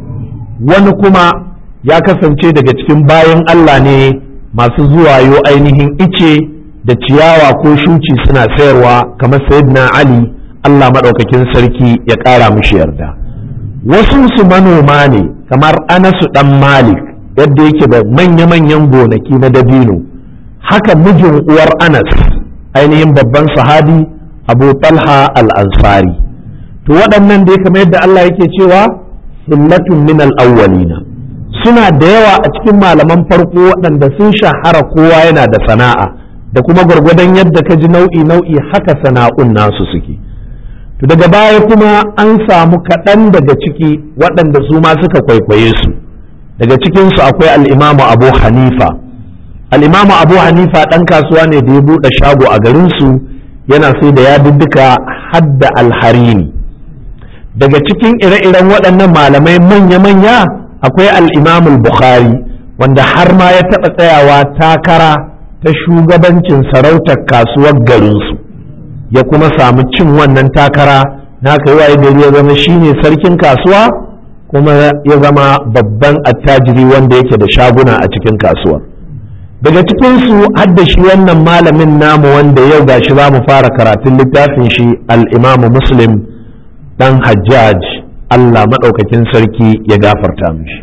wani kuma ya kasance daga cikin bayan Allah ne masu zuwa yo ainihin ice da ciyawa ko shuci suna sayarwa kamar Sayyidina Ali, Allah maɗaukakin sarki ya ƙara mishi yarda. wasu su manoma ne kamar Anasu ɗan Malik yadda yake da manya-manyan gonaki na dabino. haka mijin uwar Anas ainihin babban sahabi Abu Talha al-Ansari. to waɗannan dai kamar yadda Allah yake cewa hillatun min al-awwalina, suna da yawa a cikin malaman farko waɗanda sun shahara kowa yana da sana'a, da kuma gwargwadon yadda ka ji nau'i haka sana'un nasu suke. to daga baya kuma an samu kaɗan daga ciki waɗanda su ma suka kwaikwaye su. daga cikinsu akwai al'imamu Abu Hanifa. al'imamu Abu Hanifa ɗan kasuwa ne da ya buɗe shago a garinsu, yana sai da yadiddika hadda alharini. daga cikin ire-iren waɗannan malamai manya-manya akwai al'imamul Bukhari, wanda har ma ya taɓa tsayawa takara ta shugabancin sarautar kasuwar garinsu, ya kuma samu cin wannan takara. na kai waye gari ya zama shine sarkin kasuwa kuma ya zama babban attajiri wanda yake da shaguna a cikin kasuwar. Daga cikinsu har da shi wannan malamin namu wanda yau gashi za mu fara karatun littafin shi al-Imamu Muslim dan Hajjaj, Allah maɗaukakin sarki ya gafarta mishi.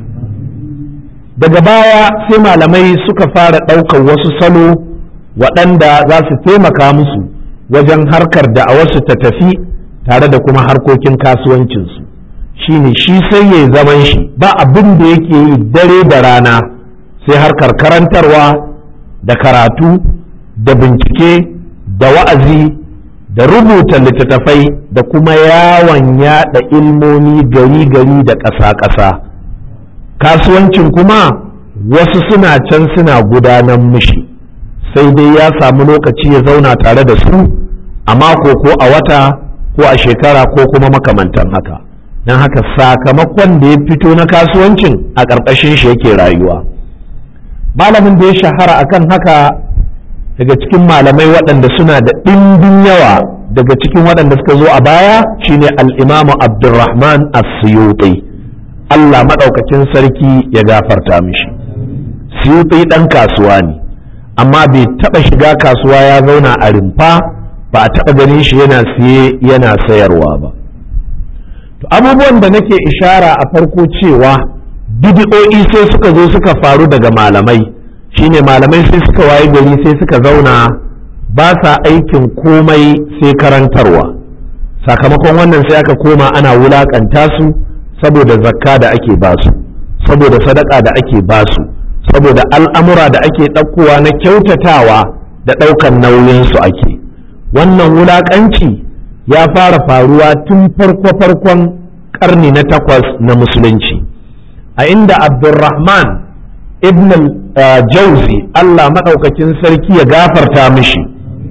Daga baya sai malamai suka fara ɗaukar wasu salo waɗanda za su taimaka musu wajen harkar da'awarsu ta tafi tare da kuma harkokin kasuwancinsu. Shine shi sai ya zaman shi ba abin da yake yi dare da rana sai harkar karantarwa da karatu da bincike da wa'azi da rubuta littattafai da kuma yawon yaɗa ilmomi gari-gari da ƙasa-ƙasa. Kasuwancin kuma wasu suna can suna gudanar mishi, sai dai ya samu lokaci ya zauna tare da su a mako ko a wata ko a shekara ko kuma makamantan haka. Don haka sakamakon da ya fito na kasuwancin a ƙarƙashin shi yake rayuwa. Malamin da ya shahara akan haka daga cikin malamai waɗanda suna da ɗimbin yawa daga cikin waɗanda suka zo a baya shine al-Imamu Abdurrahman As-Suyuti, Allah maɗaukakin sarki ya gafarta mishi. Suyuti ɗan kasuwa ne, amma bai taɓa shiga kasuwa ya zauna a rumfa ba a taɓa ganin shi yana siye yana sayarwa ba. To abubuwan da nake ishara a farko cewa bid'o'i sai suka zo suka faru daga malamai, shine malamai sai suka waye gari sai suka zauna ba sa aikin komai sai karantarwa. Sakamakon wannan sai aka koma ana wulakanta su saboda zakka da ake basu, saboda sadaka da ake basu, saboda al'amura da ake ɗaukowa na kyautatawa da ɗaukan nauyinsu ake. Wannan wulaƙanci ya fara faruwa tun farko-farkon ƙarni na 8 na musulunci, a inda Abdurrahman ibn Jauzi, Allah maɗaukakin sarki ya gafarta mishi,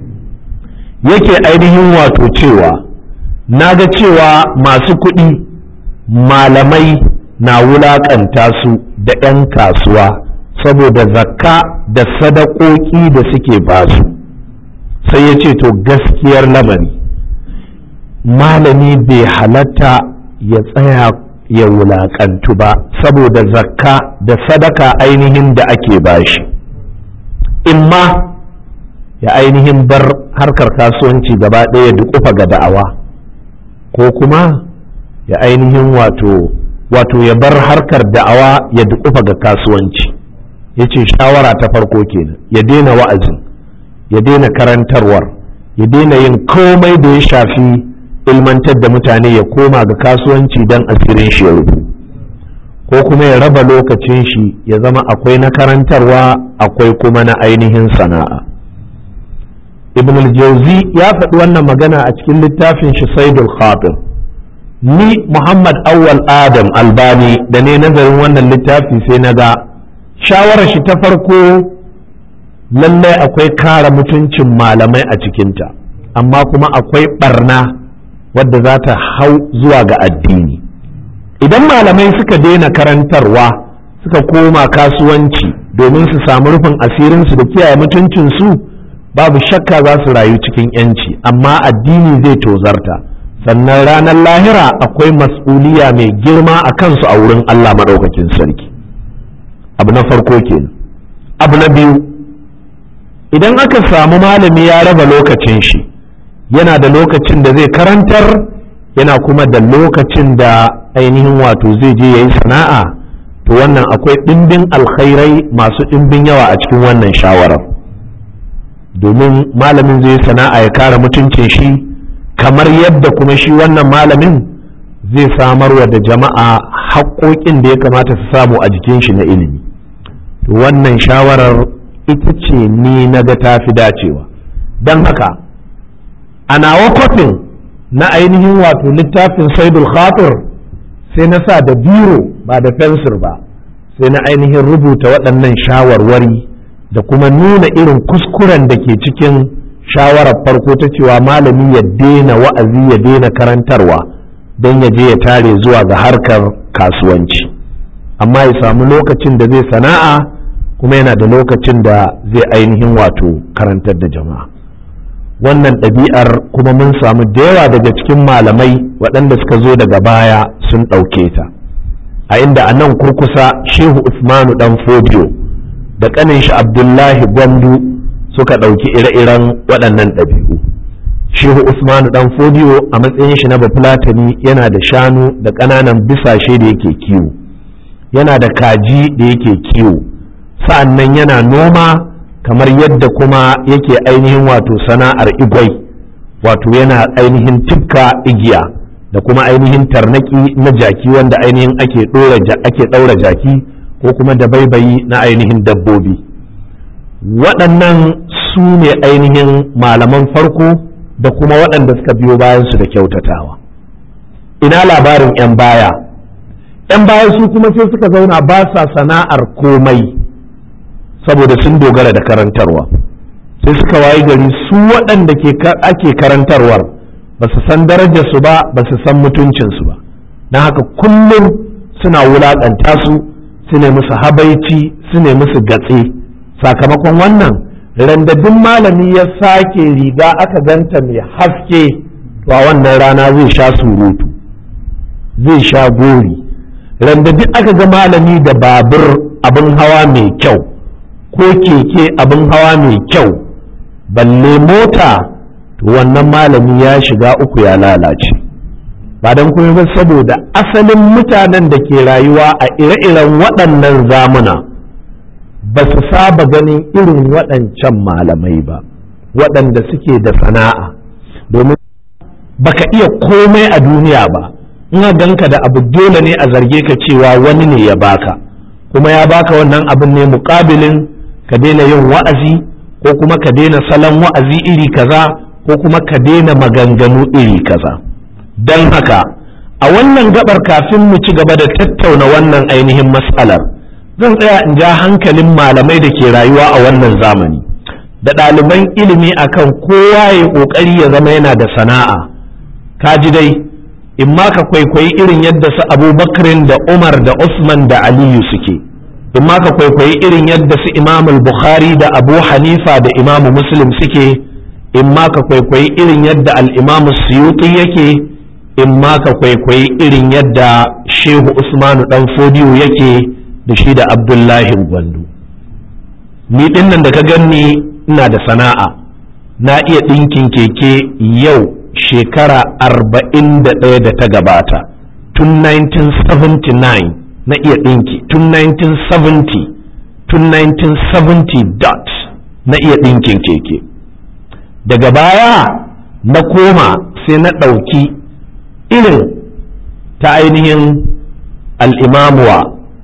yake ainihin wato cewa na ga cewa masu kuɗi malamai na wulaƙanta su da 'yan kasuwa saboda zakka da sadakoki da suke basu. Sai ya ce to gaskiyar lamari malami bai halatta ya tsaya ya wulaƙantu ba saboda zakka da sadaka ainihin da ake bashi, imma ya ainihin bar harkar kasuwanci gaba ɗaya duƙufa ga da'awa, ko kuma ya ainihin wato ya bar harkar da'awa ya duƙufa ga kasuwanci. Ya ce shawara ta farko kenan, ya daina wa'azin, ya daina karantarwar, ya daina yin komai da ya shafi ilmantar da mutane, ya koma ga kasuwanci don asirin shi ya rufu, ko kuma ya raba lokacin shi ya zama akwai na karantarwa akwai kuma na ainihin sana'a. Ibn al-Jawzi ya faɗi wannan magana a cikin littafin shi Saidul Khatir. Ni Muhammad Awwal Adam Albani da ne nazarin wannan littafi sai na ga shawarar shi ta farko lallai akwai kare mutuncin malamai a cikinta, amma kuma akwai barna wadda za ta hau zuwa ga addini. Idan malamai suka daina karantarwa suka koma kasuwanci domin su samu rufin asirinsu da kiyaye mutuncinsu, babu shakka za su rayu cikin yanci, amma addini zai tozarta, sannan ranar lahira akwai mas'uliya mai girma a kansu a wurin Allah maɗaukakin sarki. Abu na farko kenan. Abu na biyu, idan aka samu malami ya raba lokacin shi, yana da lokacin da zai karantar, yana kuma da lokacin da ainihin wato zai je yayi sana'a, to wannan akwai ɗimbin alkhairai masu ɗimbin yawa a cikin wannan shawarar. Domin malamin zai sana'a ya kare mutuncin shi, kamar yadda kuma shi wannan malamin zai samarwa da jama'a haƙoƙin da ya kamata su samu a jikin shi na ilimi. To wannan shawarar ita ce ni na ga tafi dacewa. Don haka a nawa kwafin na ainihin wato littafin Saidul Khatir sai na sa da biro ba da fensir ba, sai na ainihin rubuta waɗannan shawarwari da kuma nuna irin kuskuren da ke cikin shawarar farko ta cewa malami ya daina wa'azi, ya daina karantarwa don ya je ya tare zuwa ga harkar kasuwanci, amma ya samu lokacin da zai sana'a kuma yana da lokacin da zai ainihin wato karantar da jama'a. Wannan ɗabi'ar kuma mun samu da yawa daga cikin malamai waɗanda suka zo daga baya sun ɗauke ta. a inda a nan kurkusa Shehu Usmanu dan Fodiyo da ƙanin shi Abdullahi Gwandu suka ɗauki ire-iren waɗannan ɗabi'u. Shehu Usmanu dan Fodiyo a matsayin shi na bafulatani yana da shanu da ƙananan bisashe da yake kiwo, yana da kaji da yake kiwo, sa'annan yana noma kamar yadda kuma yake ainihin wato sana'ar igwai, wato yana ainihin tifka igiya da kuma ainihin tarnaki na jaki wanda ainihin ake ɗaura jaki ko kuma da baibayi na ainihin dabbobi. Waɗannan su ne ainihin malaman farko da kuma waɗanda suka biyo bayansu da kyautatawa. Ina labarin 'yan baya? 'Yan baya su kuma sai suka zauna ba sa sana'ar komai saboda sun dogara da karantarwa, sai suka wayi gari su waɗanda ake karantarwar ba su san darajarsu ba, ba su san mutuncinsu ba, don haka kullum suna wulaƙanta su ne musu habaici, su ne musu gatse. Sakamakon wannan, randadin malami ya sake riga aka ganta mai haske, to a wannan rana zai sha surutu, zai sha gori. Randadin aka ga malami da babur abin hawa mai kyau ko keke abin hawa mai kyau, balle mota, to wannan malami ya shiga uku, ya lalace. Ba don kuma ba, saboda asalin mutanen da ke rayuwa a ire-iren waɗannan zamuna ba su saba ganin irin waɗancan malamai ba, waɗanda suke da sana'a. Domin baka iya komai a duniya ba, in ganka da abu dole ne a zarge ka cewa wani ne ya baka, kuma ya baka wannan abin ne muƙabilin ka daina yin wa'azi, ko kuma ka daina salon wa'azi iri kaza, ko kuma ka daina maganganu iri kaza. Don haka a wannan gabar, kafin mu ci gaba da tattauna wannan ainihin mas'alar, zan tsaya in ja hankalin malamai da ke rayuwa a wannan zamani da ɗaliban ilimi akan kowa ya ƙoƙari ya zama yana da sana'a. Ka ji dai, in ma ka kwaikwayi irin yadda su Abubakarin da Umar da Usman da Aliyu suke, in ma ka kwaikwayi irin yadda su Imam Bukhari da Abu Hanifa da Imam Muslim suke, in ma ka kwaikwayi irin yadda al-Imam Suyuti yake, in ma ka kwaikwayi irin yadda Shehu Usmanu dan Fodiyo yake da shi da Abdullahi Gwandu. Ni dinnan da ka ganni ina da sana'a, na iya ɗinkin keke yau shekara 41 da ta gabata, tun 1979 na iya ɗinki, tun 1970 dot na iya ɗinkin keke. Daga baya na koma sai na ɗauki irin ta ainihin al'imamuwa,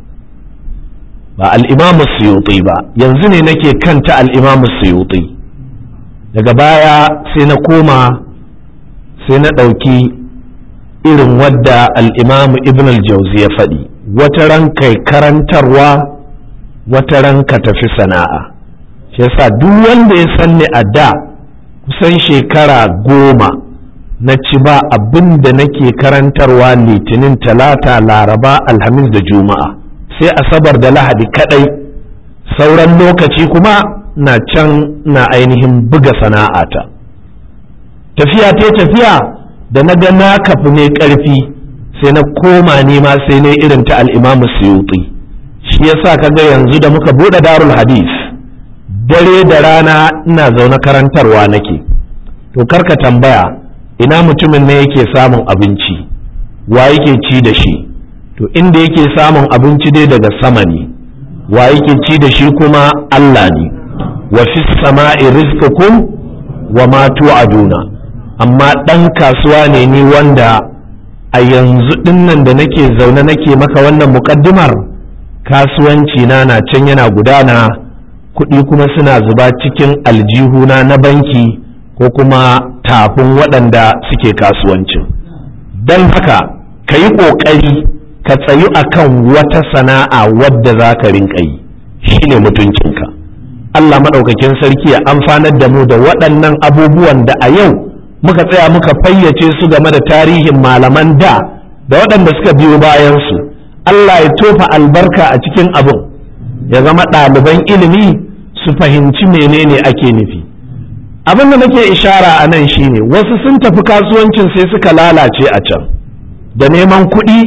ba al'imamu Suyuti ba, yanzu ne nake kanta al'imamu Suyuti. Daga baya sai na koma sai na ɗauki irin wadda al'imamu Ibn al-Jauzi ya faɗi, wata ran kai karantarwa, wata ran ka tafi sana'a. Shi yasa duk wanda ya sanni a da kusan shekara 10 na ci ba abin da nake karantarwa Litinin, Talata, Laraba, Alhamis da Juma'a, sai Asabar da Lahadi kadai. Sauran lokaci kuma na can na ainihin buga sana'ata. Tafiya ta tafiya, da na ga na kafi ne ƙarfi, sai na koma nema sai ne irin ta al-Imam Suyuti. Shi yasa kaga yanzu da muka buɗe Darul Hadith, dare da rana ina zaune karantarwa nake. To karka tambaya ina mutumin ne yake samun abinci, wa yake ci da shi? To inda yake samun abinci dai daga sama ne, wa yake ci da shi kuma Allah ne. Wa fis sama'i rizqukum wa ma tu'aduna. Amma ɗan kasuwa ne ni wanda a yanzu dinnan da nake zaune nake maka wannan muƙaddimar, kasuwanci na can yana gudana, kuɗi kuma suna zuba cikin aljihuna na banki ko kuma tafin waɗanda suke kasuwancin. Don haka ka yi ƙoƙari ka tsayu akan wata sana'a wadda za ka rinƙa yi, shi ne mutuncinka. Allah maɗaukakin sarki ya amfanar da mu da waɗannan abubuwan da a yau muka tsaya muka fayyace su game da tarihin malaman da waɗanda suka biyo bayansu. Allah ya tofa albarka a cikin abin, ya zama ɗaliban ilimi su fahimci menene ake nufi. Abin da nake ishara a nan shine wasu sun tafi kasuwancin sai suka lalace a can da neman kuɗi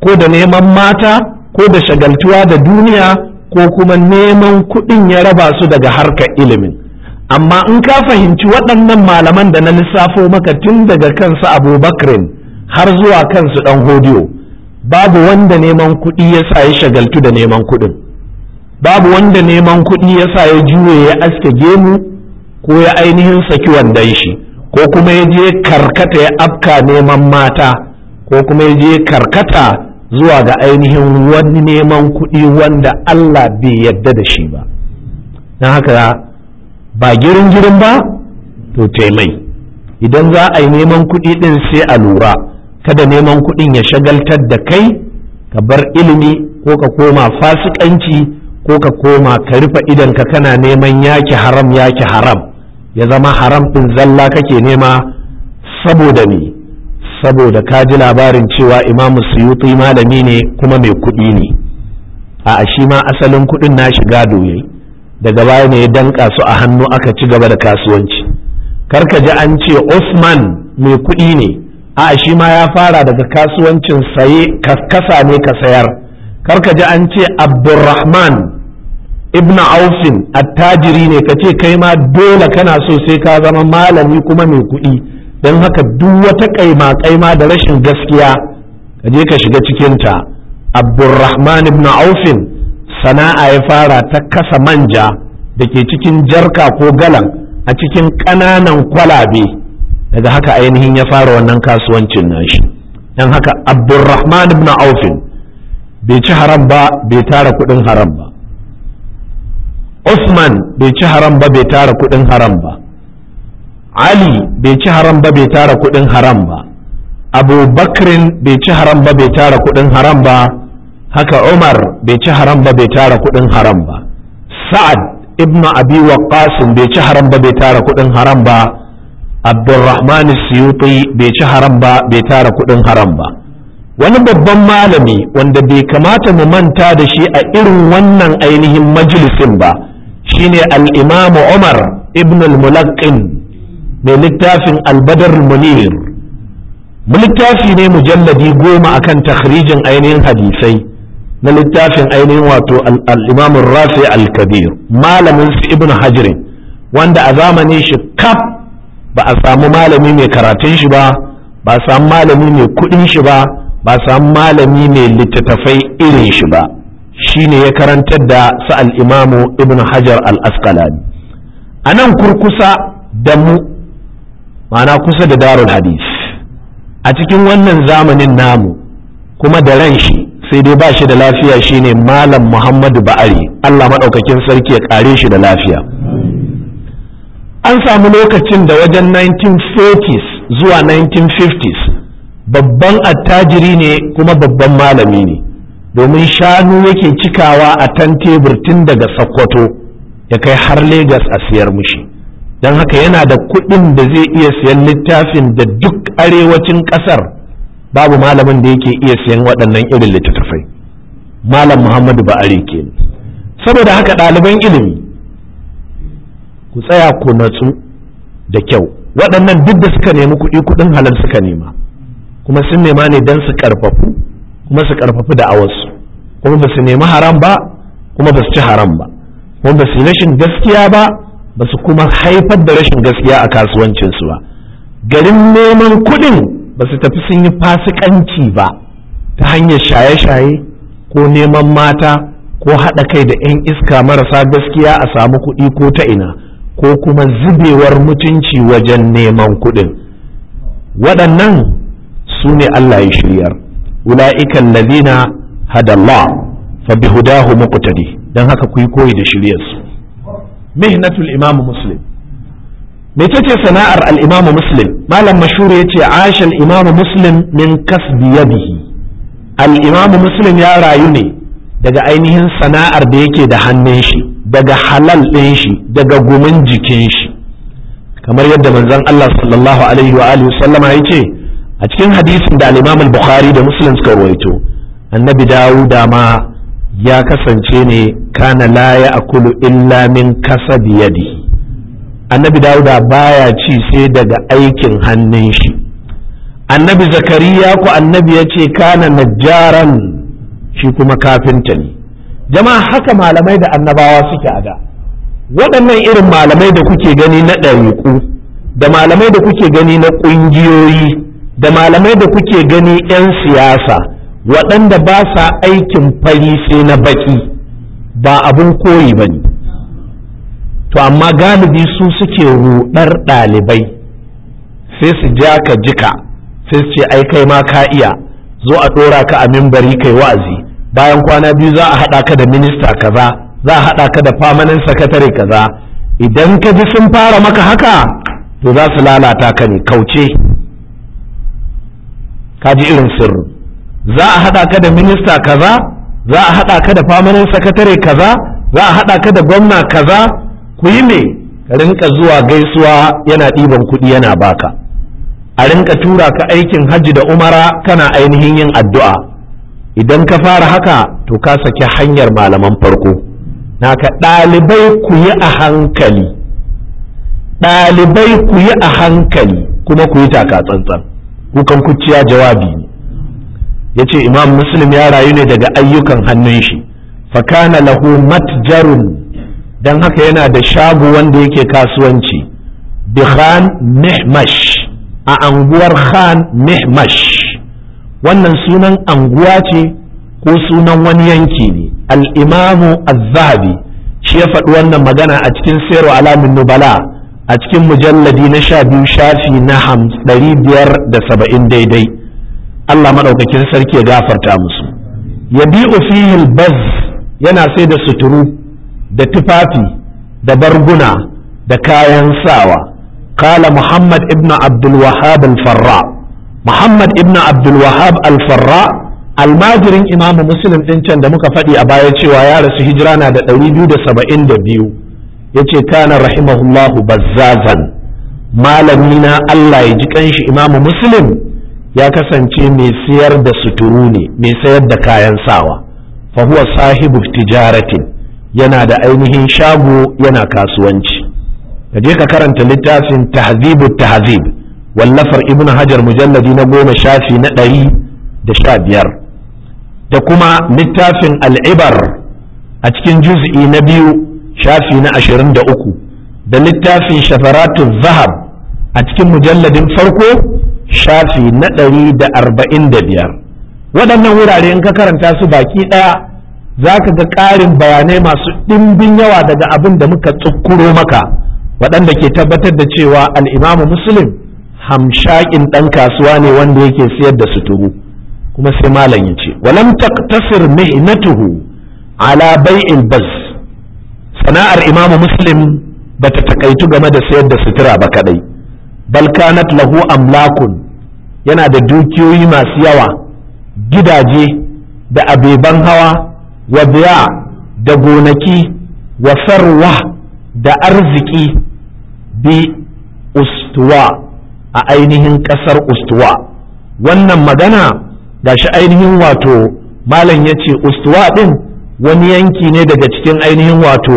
ko da neman mata ko da shagaltuwa da duniya ko kuma neman kuɗin ya raba su daga harkar ilimin. Amma in ka fahimci waɗannan malaman da na lissafo maka tun daga kansu Abubakrin har zuwa kansu ɗan hodiyo, babu wanda neman kuɗi ya sa ya shagaltu da neman kuɗin, babu wanda neman kuɗi ya sa ya juye ya aske gemu ko ya ainihin saki wandon shi, ko kuma ya je karkata ya afka neman mata, ko kuma ya je karkata zuwa ga ainihin wani neman kuɗi wanda Allah bai yadda da shi ba. don haka ba girin ba to taimai. Idan za a yi neman kuɗi ɗin sai a lura kada neman kuɗin ya shagaltar da kai ka bar ilimi ko ka koma fasikanci ko ka koma ka rufe idanka kana neman yaki haram ya zama haram ɗin zalla kake nema. Saboda ne, saboda ka ji labarin cewa Imamu Suyuti malami ne kuma mai kuɗi ne. A shi ma asalin kuɗin na shiga doye daga baya ne ya danka su a hannu aka ci gaba da kasuwanci. Karka ji an ce Usman mai kuɗi ne, a shi ma ya fara daga kasuwancin saye kasa ne ka sayar. Karka ji an ce Abdurrahman ibn Aufin attajiri ne ka ce kai ma dole kana so sai ka zama malami kuma mai kuɗi. Don haka duk wata kaima da rashin gaskiya ka je ka shiga cikinta. Abdurrahman ibn Aufin sana'a ya fara ta kasa manja da ke cikin jarka ko galan a cikin ƙananan kwalabe, daga haka ainihin ya fara wannan kasuwancin nashi. Don haka Abdurrahman ibn Aufin bai ci haram ba, bai tara kuɗin haram ba. Usman bai ci haram ba, bai tara kuɗin haram ba. Ali bai ci haram ba, bai tara kuɗin haram ba. Abu Bakrin bai ci haram ba, bai tara kuɗin haram ba. Haka Umar bai ci haram ba, bai tara kuɗin haram ba. Sa'ad ibn Abi Waqqas bai ci haram ba, bai tara kuɗin haram ba. Abdurrahman Suyuti bai ci haram ba, bai tara kuɗin haram ba. Wani babban malami wanda bai kamata mu manta da shi a irin wannan ainihin majalisin ba shine al-Imam Umar ibn al-Mulaqqin mai littafin al-Badr al-Munir. Littafi ne mujalladi 10 akan takhrijin ainihin hadisai na littafin ainihin wato al-Imam Rafi al-Kabir, malamin su Ibn Hajar, wanda a zamanin shi kaf ba a samu malami mai karatun shi ba a samu malami mai kudin shi ba a samu malami mai littattafai irin shi ba. Shine ya karantar da su al-Imam Ibn Hajar al-Asqalani a nan kurkusa da mu, ma'ana kusa da Darul Hadith a cikin wannan zamanin namu, kuma da ran shi sai dai ba shi da lafiya, shine Malam Muhammadu Ba'ari, Allah maɗaukakin sarki ya ƙare shi da lafiya. An samu lokacin da wajen 1940s zuwa 1950s babban attajiri ne kuma babban malami ne, domin shanu yake cikawa a tan tebur tun daga Sokoto ya kai har Legas a siyar mushi. Don haka yana da kuɗin da zai iya siyan littafin da duk arewacin ƙasar babu malamin da yake iya siyan waɗannan irin littattafai. Malam Muhammadu Ba'ari ke. Saboda haka ɗaliban ilimi ku tsaya ku natsu da kyau. Waɗannan duk da suka nemi kuɗin halal suka nema, kuma sun nema ne don su ƙarfafu, kuma su ƙarfafu da awarsu, kuma ba su nemi haram ba, kuma ba su ci haram ba, kuma ba su yi rashin gaskiya ba, ba su kuma haifar da rashin gaskiya a kasuwancinsu ba. Garin neman kuɗin ba su tafi sun yi fasikanci ba ta hanyar shaye-shaye ko neman mata ko haɗa kai da 'yan iska marasa gaskiya a samu kuɗi ko ta ina, ko kuma zubewar mutunci wajen neman kuɗin. Waɗannan su ne Allah ya shiryar. Ula'ikan lazina hadallah fa bihudahu muqtadi. Dan haka ku yi koyi da shiryarsu. Mihnatul Imam Muslim. Mecece sana'ar al-Imam Muslim? Malam mashhur yace Aisha al-Imam Muslim min kasbi yadihi. Al-Imam Muslim ya rayu ne daga ainihin sana'ar da yake da hannun shi, daga halal ɗin shi, daga gumin jikin shi. Kamar yadda manzon Allah sallallahu alaihi wa alihi sallama yace a cikin hadisin da al-Imam al-Bukhari da Muslim suka rawaito, Annabi Dawuda ma ya kasance ne kana la ya'kulu illa min kasabi yadihi. Annabi Dawuda baya ci sai daga aikin hannun shi. annabi zakariya ku annabi ya ce kana najjaran, shi kuma kafinta ne. Jama'a haka malamai da annabawa suke a da. Waɗannan irin malamai da kuke gani na ɗariƙu, da malamai da kuke gani na ƙungiyoyi, da malamai da kuke gani 'yan siyasa, waɗanda ba sa aikin fari sai na baƙi, ba abin koyi ba ne. To amma galibi su suke ruɗar ɗalibai, sai su ja ka jika, sai su ce ai kai ma ka iya, zo a ɗora ka a mimbari kai wa'azi, bayan kwana biyu za a haɗa ka da minista kaza, za a haɗa ka da famanin sakatare kaza. Idan ka ji sun fara maka haka, to za su lalata ka ne, kauce. Ka ji irin sirri. Za a haɗa ka da minista kaza, za a haɗa ka da famanin sakatare kaza, za a haɗa ka da gwamna kaza. Ku yi me? Ka rinka zuwa gaisuwa yana ɗiban kuɗi yana baka, a rinka tura ka aikin hajji da umara kana ainihin yin addu'a. Idan ka fara haka to ka saki hanyar malaman farko. Naka ɗalibai ku yi a hankali, ɗalibai ku yi a hankali, kuma ku yi taka tsantsan. Kukan kuciya jawabi ne. Ya ce Imam Muslim ya rayu ne daga ayyukan hannun shi, fakana lahu matjarun, don haka yana da shago wanda yake kasuwanci bi Khan Mihmash, a anguwar Khan Mihmash. Wannan sunan anguwa ce ko sunan wani yanki ne. Al-Imamu Az-Zahabi shi ya faɗi wannan magana a cikin Siyar Alamin Nubala a cikin mujalladi na 12 shafi na 570 daidai. Allah maɗaukakin sarki ya gafarta musu. Yabi'u fihi al-baz, yana sai da suturu da tufafi da barguna da kayan sawa. Kala Muhammad ibn Abdul Wahhab al-Farra, Muhammad ibn Abdul Wahhab al-Farra almajirin Imam Muslim din can da muka faɗi a baya cewa ya rasu hijira na da 272, yace kana rahimahullahu bazzazan, malami na Allah ya ji kanshi Imam Muslim ya kasance mai siyar da suturu ne, mai sayar da kayan sawa. Fa huwa sahibu tijaratin, yana da ainihin shago yana kasuwanci. Ka je ka karanta littafin Tahzibut Tahzib wallafar Ibn Hajar mujalladi na 10 shafi na 115, da kuma littafin Al-Ibar a cikin juz'i na 2 shafi na 23, da littafin Shafaratuz Zahab a cikin mujalladin farko shafi na 145. Waɗannan wurare in ka karanta su baki ɗaya za ka ga ƙarin bayanai masu ɗimbin yawa daga abin da muka tsukuro maka, waɗanda ke tabbatar da cewa al'imamu Muslim hamshakin ɗan kasuwa ne wanda yake siyar da suturu. Kuma sai malam ya ce walam taqtasir mihnatuhu ala bai'il baz, sana'ar imamu Muslim bata takaitu game da sayar da sutura ba kadai, bal kanat lahu amlakun, yana da dukiyoyi masu yawa, gidaje da abeban hawa, wa biya da gonaki, wa sarwa da arziki bi ustuwa, a ainihin ƙasar ustuwa. Wannan magana gashi ainihin wato malam ya ce ustuwa ɗin wani yanki ne daga cikin ainihin wato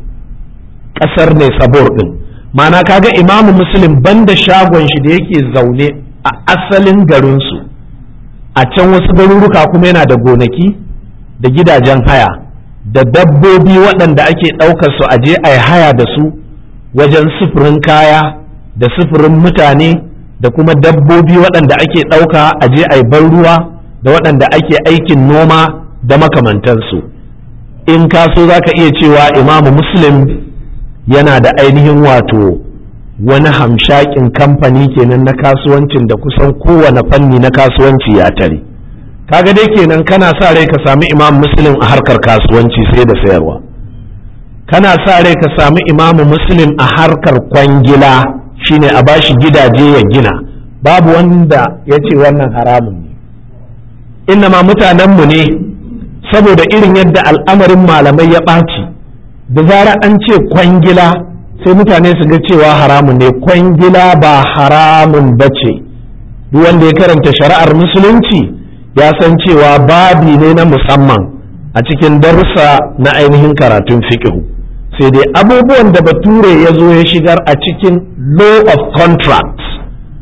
ƙasar ne sabor ɗin. Mana kaga Imamu Muslim banda shagon shi da yake zaune a asalin garinsu, a can wasu garuruka kuma yana da gonaki da gidajen haya da dabbobi waɗanda ake ɗaukar su aje a haya da su wajen sufurin kaya da sufurin mutane, da kuma dabbobi waɗanda ake ɗauka aje a ban ruwa, da waɗanda ake aikin noma da makamantansu. In ka so za ka iya cewa Imamu Muslim yana da ainihin wato wani hamshakin kamfani kenan na kasuwancin da kusan kowane fanni na kasuwanci ya tare. Kaga dai kenan kana sa rai ka sami Imam Muslim a harkar kasuwanci sai da sayarwa, kana sa rai ka sami Imam Muslim a harkar kwangila, shine a bashi gidaje ya gina. Babu wanda ya ce wannan haramun ne, innama mutanenmu ne saboda irin yadda al'amarin malamai ya ɓaci, da zarar an ce kwangila sai mutane su ga cewa haramun ne. Kwangila ba haramun bace, duk wanda ya karanta shari'ar musulunci ya san cewa babi ne na musamman a cikin darussa na ainihin karatun fiqh. Sai dai abubuwan da bature ya zo ya shigar a cikin law of contracts ko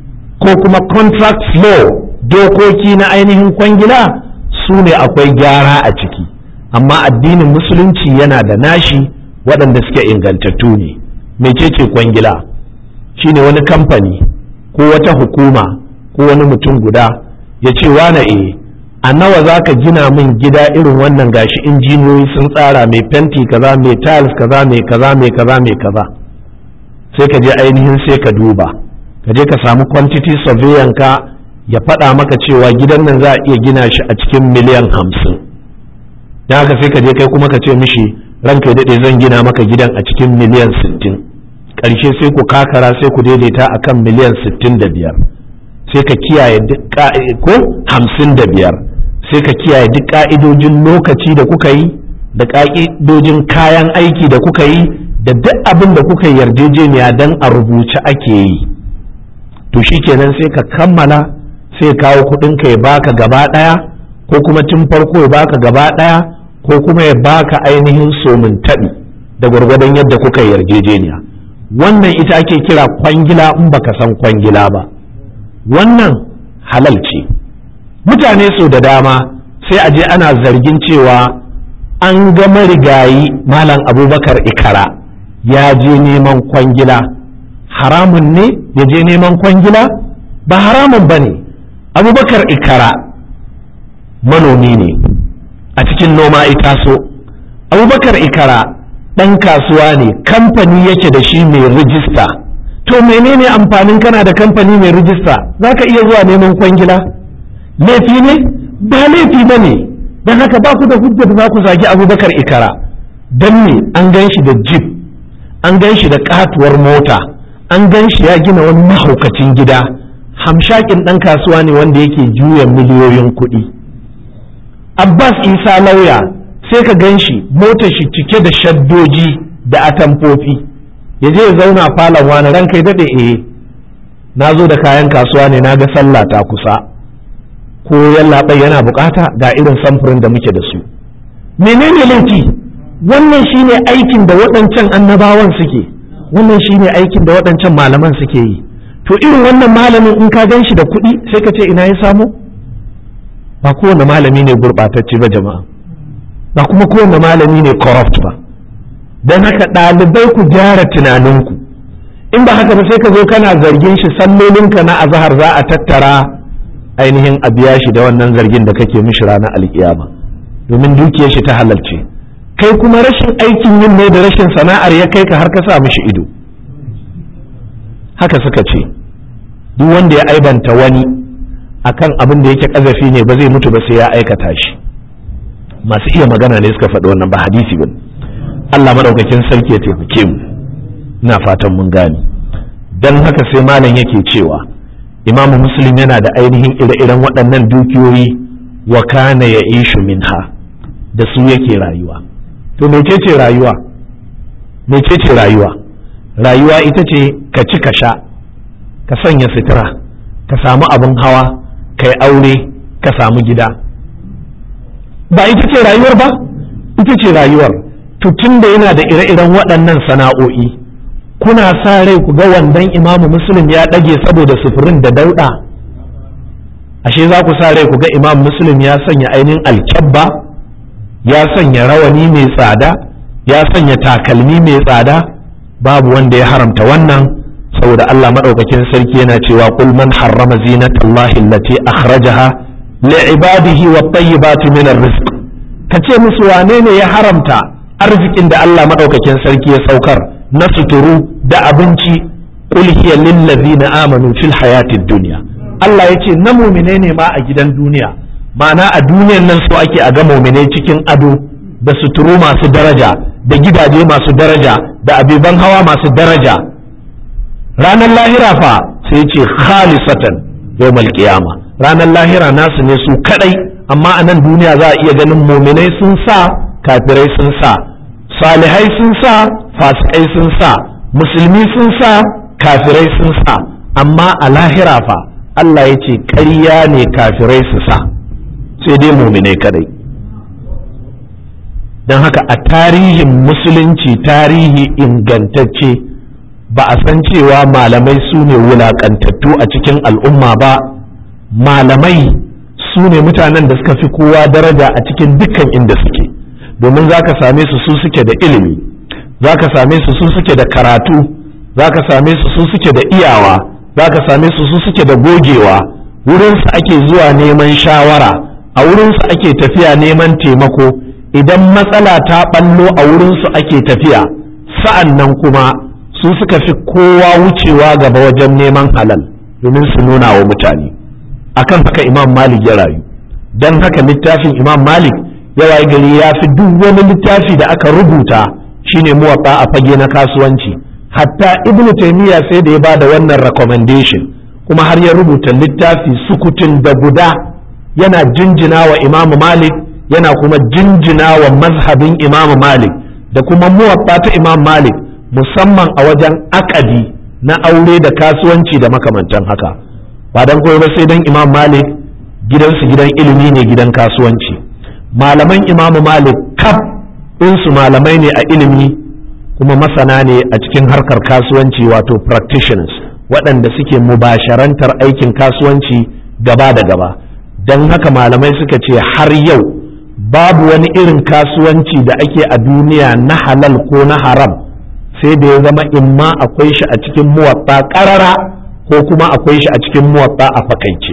ko kuma contract law, dokoki na ainihin kwangila, su ne akwai gyara a ciki, amma addinin musulunci yana da nashi waɗanda suke ingantattu ne. Mecece kwangila? Shine wani kamfani ko wata hukuma ko wani mutum guda ya ce wane a nawa za ka gina min gida irin wannan, gashi injiniyoyi sun tsara, mai fenti kaza, mai tiles kaza, mai kaza, mai kaza, mai kaza. sai ka je ainihin sai ka duba, ka je ka samu quantity surveyor ka ya faɗa maka cewa gidan nan za a iya gina shi a cikin miliyan 50. don haka sai ka je kai kuma ka ce mishi ranka ya daɗe zan gina maka gidan a cikin miliyan 60. ƙarshe sai ku kakara sai ku daidaita akan miliyan 65, sai ka kiyaye duk ko 55, sai ka kiyaye duk ka'idojin lokaci da kuka yi da ka'idojin kayan aiki da kuka yi da duk abin da kuka yarjejeniya dan a rubuce ake yi. To shikenan sai ka kammala, sai kawo kuɗin ka ya baka gaba ɗaya, ko kuma tun farko ya baka gaba ɗaya, ko kuma ya baka ainihin somin taɓi da gwargwadon yadda kuka yarjejeniya. Wannan ita ake kira kwangila in baka san kwangila ba. Wannan halal ce. Mutane so da dama sai a je ana zargin cewa an ga marigayi Malam Abubakar Ikara ya je neman kwangila. Haramun ne ya je neman kwangila? Ba haramun ba ne. Abubakar Ikara manomi ne, a cikin noma ita so. Abubakar Ikara ɗan kasuwa ne, kamfani yake da shi mai rijista. To menene amfanin kana da kamfani mai rijista? Za ka iya zuwa neman kwangila? Laifi ne? Ba laifi ba ne. Don haka ba ku da hujja da za ku zagi Abubakar Ikara. Don me? An gan shi da jeep, an gan shi da katuwar mota, an gan shi ya gina wani mahaukacin gida. Hamshakin ɗan kasuwa ne wanda yake juya miliyoyin kuɗi. Abbas Isa lauya sai ka gan shi motar shi cike da shaddoji da atamfofi, ya je ya zauna falon wani ranka ya daɗe na zo da kayan kasuwa ne, na ga sallah ta kusa, ko yallaɓai yana bukata ga irin samfurin da muke da su. Menene laifi? Wannan shine aikin da waɗancan annabawan suke, wannan shine aikin da waɗancan malaman suke yi. To irin wannan malamin in ka gan shi da kuɗi sai ka ce ina ya samu? Ba kowane malami ne gurɓatacce ba jama'a, ba kuma kowane malami ne corrupt ba. Don haka ɗalibai ku gyara tunaninku, in ba haka ba sai ka zo kana zargin shi sallolinka na azahar za a tattara ainihin a biya shi da wannan zargin da kake mishi ranar alkiyama, domin dukiyar shi ta halalce. Kai kuma rashin aikin yin ne da rashin sana'ar ya kai ka har ka sa mishi ido. Haka suka ce duk wanda ya aibanta wani akan abin da yake kazafi ne ba zai mutu ba sai ya aikata shi. Masu iya magana ne suka faɗi wannan, ba hadisi ba. Allah madaukakin sarki ya taimake mu, ina fatan mun gane. Dan haka sai malam yake cewa Imamu Muslim yana da ainihin ire-iren waɗannan dukiyoyi, wa kana ya'ishu minha, da su yake rayuwa. To mecece rayuwa? Mecece rayuwa? Rayuwa ita ce ka ci ka sha, ka sanya sutura, ka samu abin hawa, ka yi aure, ka samu gida. Ba ita ce rayuwar ba? Ita ce rayuwar. Tun da yana da ire-iren waɗannan sana'o'i, kuna sa rai ku ga wandan Imamu Muslim ya ɗage saboda sufurin da dauɗa? Ashe za ku sa rai ku ga Imam Muslim ya sanya ainihin alkyabba, ya sanya rawani mai tsada, ya sanya takalmi mai tsada? Babu wanda ya haramta wannan, saboda Allah maɗaukakin sarki yana cewa qul man harrama zinatallahi allati akhrajaha li'ibadihi wat-tayyibati min ar-rizq. Kace musu wane ne ya haramta arzikin da Allah maɗaukakin sarki ya saukar na suturu da abinci? Qul hiya lil ladzina amanu fil hayatid dunya. Allah yace na mu'mine ne ma a gidan duniya, ma'ana a duniyan nan so ake a ga mu'mine cikin ado da suturu masu daraja, da gidaje masu daraja, da abiban hawa masu daraja. Ranar lahira fa sai ce khalisatan yawmal qiyama, ranar lahira nasu ne su kadai, amma a nan duniya za a iya ganin mu'minai sun sa, kafirai sun sa, salihai sun sa, fasikai sun sa, musulmi sun sa, kafirai sun sa. Amma a lahira fa Allah ya ce ƙarya ne kafirai su sa, sai dai mu'minai kadai. Don haka a tarihin musulunci, tarihi ingantacce, ba a san cewa malamai su ne wulaƙantattu a cikin al'umma ba. Malamai su ne mutanen da suka fi kowa daraja a cikin dukkan inda suke, domin za ka same su suke da ilimi, za ka same su suke da karatu, za ka same su suke da iyawa, za ka same su suke da gogewa. Wurinsu ake zuwa neman shawara, a wurinsu ake tafiya neman taimako. Idan matsala ta ɓallo a wurinsu ake tafiya, sa'an nan kuma su suka fi kowa wucewa gaba wajen neman halal domin su nuna wa mutane. Akan haka Imam Malik ya rayu, don haka littafin Imam Malik ya waye gari ya fi duk wani littafi da aka rubuta shine muwatta a fage na kasuwanci. Hatta Ibn Taymiyyah sai da ya ba da wannan recommendation, kuma har ya rubuta littafi sukutun da guda yana jinjina wa Imam Malik, yana kuma jinjina wa mazhabin Imam Malik da kuma muwatta ta Imam Malik, musamman a wajen akadi na aure da kasuwanci da makamantan haka. Ba dan koyi ba sai dan Imam Malik gidansu gidan ilimi ne, gidan kasuwanci. Malaman Imam Malik kaf ɗinsu malamai ne a ilimi kuma masana ne a cikin harkar kasuwanci, wato practitioners, waɗanda suke mubasharantar aikin kasuwanci gaba da gaba. Don haka malamai suka ce har yau babu wani irin kasuwanci da ake a duniya na halal ko na haram sai da ya zama imma akwai shi a cikin muwatta ƙarara ko kuma akwai shi a cikin muwatta a fakaice.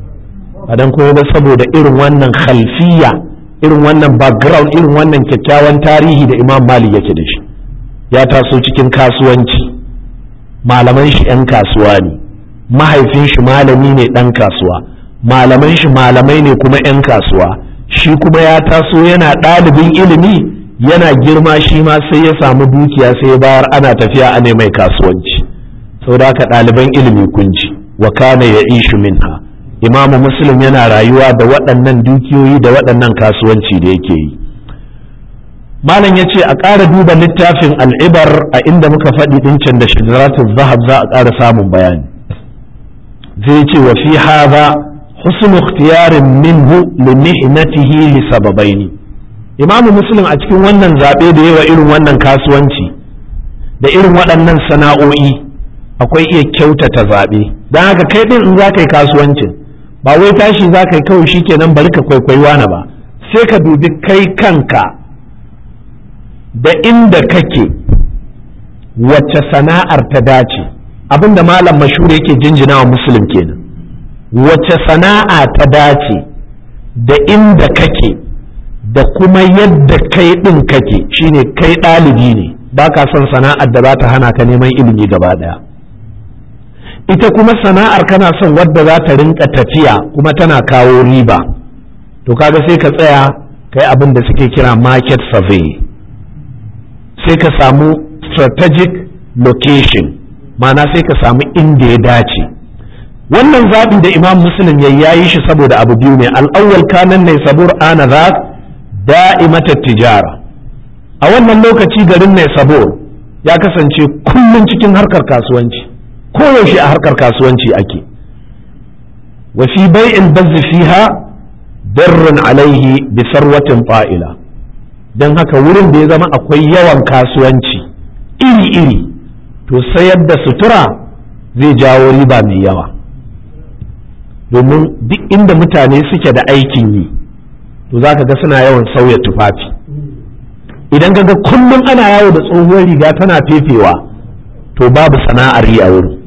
A dan kuma ba saboda irin wannan khalfiya, irin wannan background, irin wannan kyakkyawan tarihi da Imam Malik yake da shi. Ya taso cikin kasuwanci, malaman shi 'yan kasuwa ne, mahaifin shi malami ne ɗan kasuwa, malaman shi malamai ne kuma 'yan kasuwa. Shi kuma ya taso yana ɗalibin ilimi, yana girma shi ma sai ya samu dukiya sai ya bayar ana tafiya a mai kasuwanci. Saboda haka ɗaliban ilimi kunji, wa kana ya ishu minha. Imamu Muslim yana rayuwa da waɗannan dukiyoyi da waɗannan kasuwanci da yake yi. Malam ya ce a ƙara duba littafin al'ibar a inda muka faɗi ɗincin da shidratun zahab za a ƙara samun bayani. Zai ce wa fi haza husnu ikhtiyarin minhu li mihnatihi li sababaini. Imamu Muslim a cikin wannan zaɓe da yawa irin wannan kasuwanci da irin waɗannan sana'o'i akwai iya kyautata zaɓe. Don haka kai ɗin in za ka yi kasuwancin ba wai tashi za ka yi kawai shi kenan bari ka kwaikwayi wani ba, sai ka dubi kai kanka da inda kake wacce sana'ar ta dace. Abinda malam mashhur yake jinjina wa Muslim kenan, wacce sana'a ta dace da inda kake da kuma yadda kai ɗin kake. Shine kai ɗalibi ne, ba ka son sana'ar da za ta hana ka neman ilimi gaba ɗaya. Ita kuma sana'ar kana son wadda za ta rinka tafiya kuma tana kawo riba. To kaga sai ka tsaya kai abin da suke kira market survey, sai ka samu strategic location, ma'ana sai ka samu inda ya dace. Wannan zaɓi da Imam Muslim ya yi shi saboda abu biyu ne. Al'awwal kanan ne sabur ana za da'imata tijara. A wannan lokaci garin ne sabur ya kasance kullum cikin harkar kasuwanci, koyaushe a harkar kasuwanci ake. Wa fi bai'il bazzi fiha darrun alaihi bi sarwatin fa'ila. Don haka wurin da ya zama akwai yawan kasuwanci iri-iri, to sayar da sutura zai jawo riba mai yawa, domin duk inda mutane suke da aikin yi to za ka ga suna yawan sauya tufafi. Idan ka ga kullum ana yawo da tsohuwar riga tana fefewa, to babu sana'ar yi a wurin.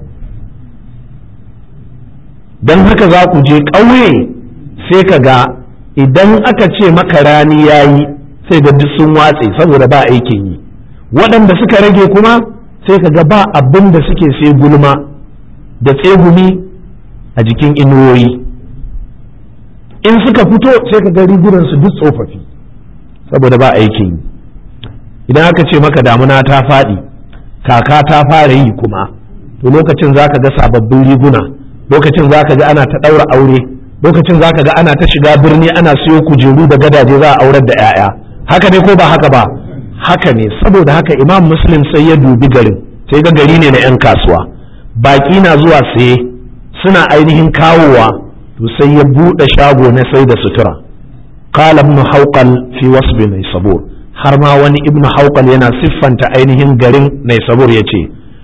Don haka za ku je ƙauye sai ka ga idan aka ce maka rani ya yi sai ga duk sun watse saboda ba aikin yi. Waɗanda suka rage kuma sai ka ga ba abin da suke sai gulma da tsegumi a jikin inuwoyi. In suka fito sai ka ga rigunansu duk tsofaffi saboda ba aikin yi. Idan aka ce maka damuna ta faɗi, kaka ta fara yi kuma, to lokacin za ka ga sababbin riguna, lokacin za ka ga ana ta ɗaura aure, lokacin za ka ga ana ta shiga birni ana siyo kujeru da gadaje za a aurar da 'ya'ya. Haka ne ko ba haka ba? Haka ne. Saboda haka Imam Muslim sai ya dubi garin, sai ga gari ne na 'yan kasuwa, baƙi na zuwa saye, suna ainihin kawowa, to sai ya buɗe shago na sai da sutura. Qala ibn Hawqal fi wasbi Naysabur, har ma wani ibn Hawqal yana siffanta ainihin garin Naysabur yace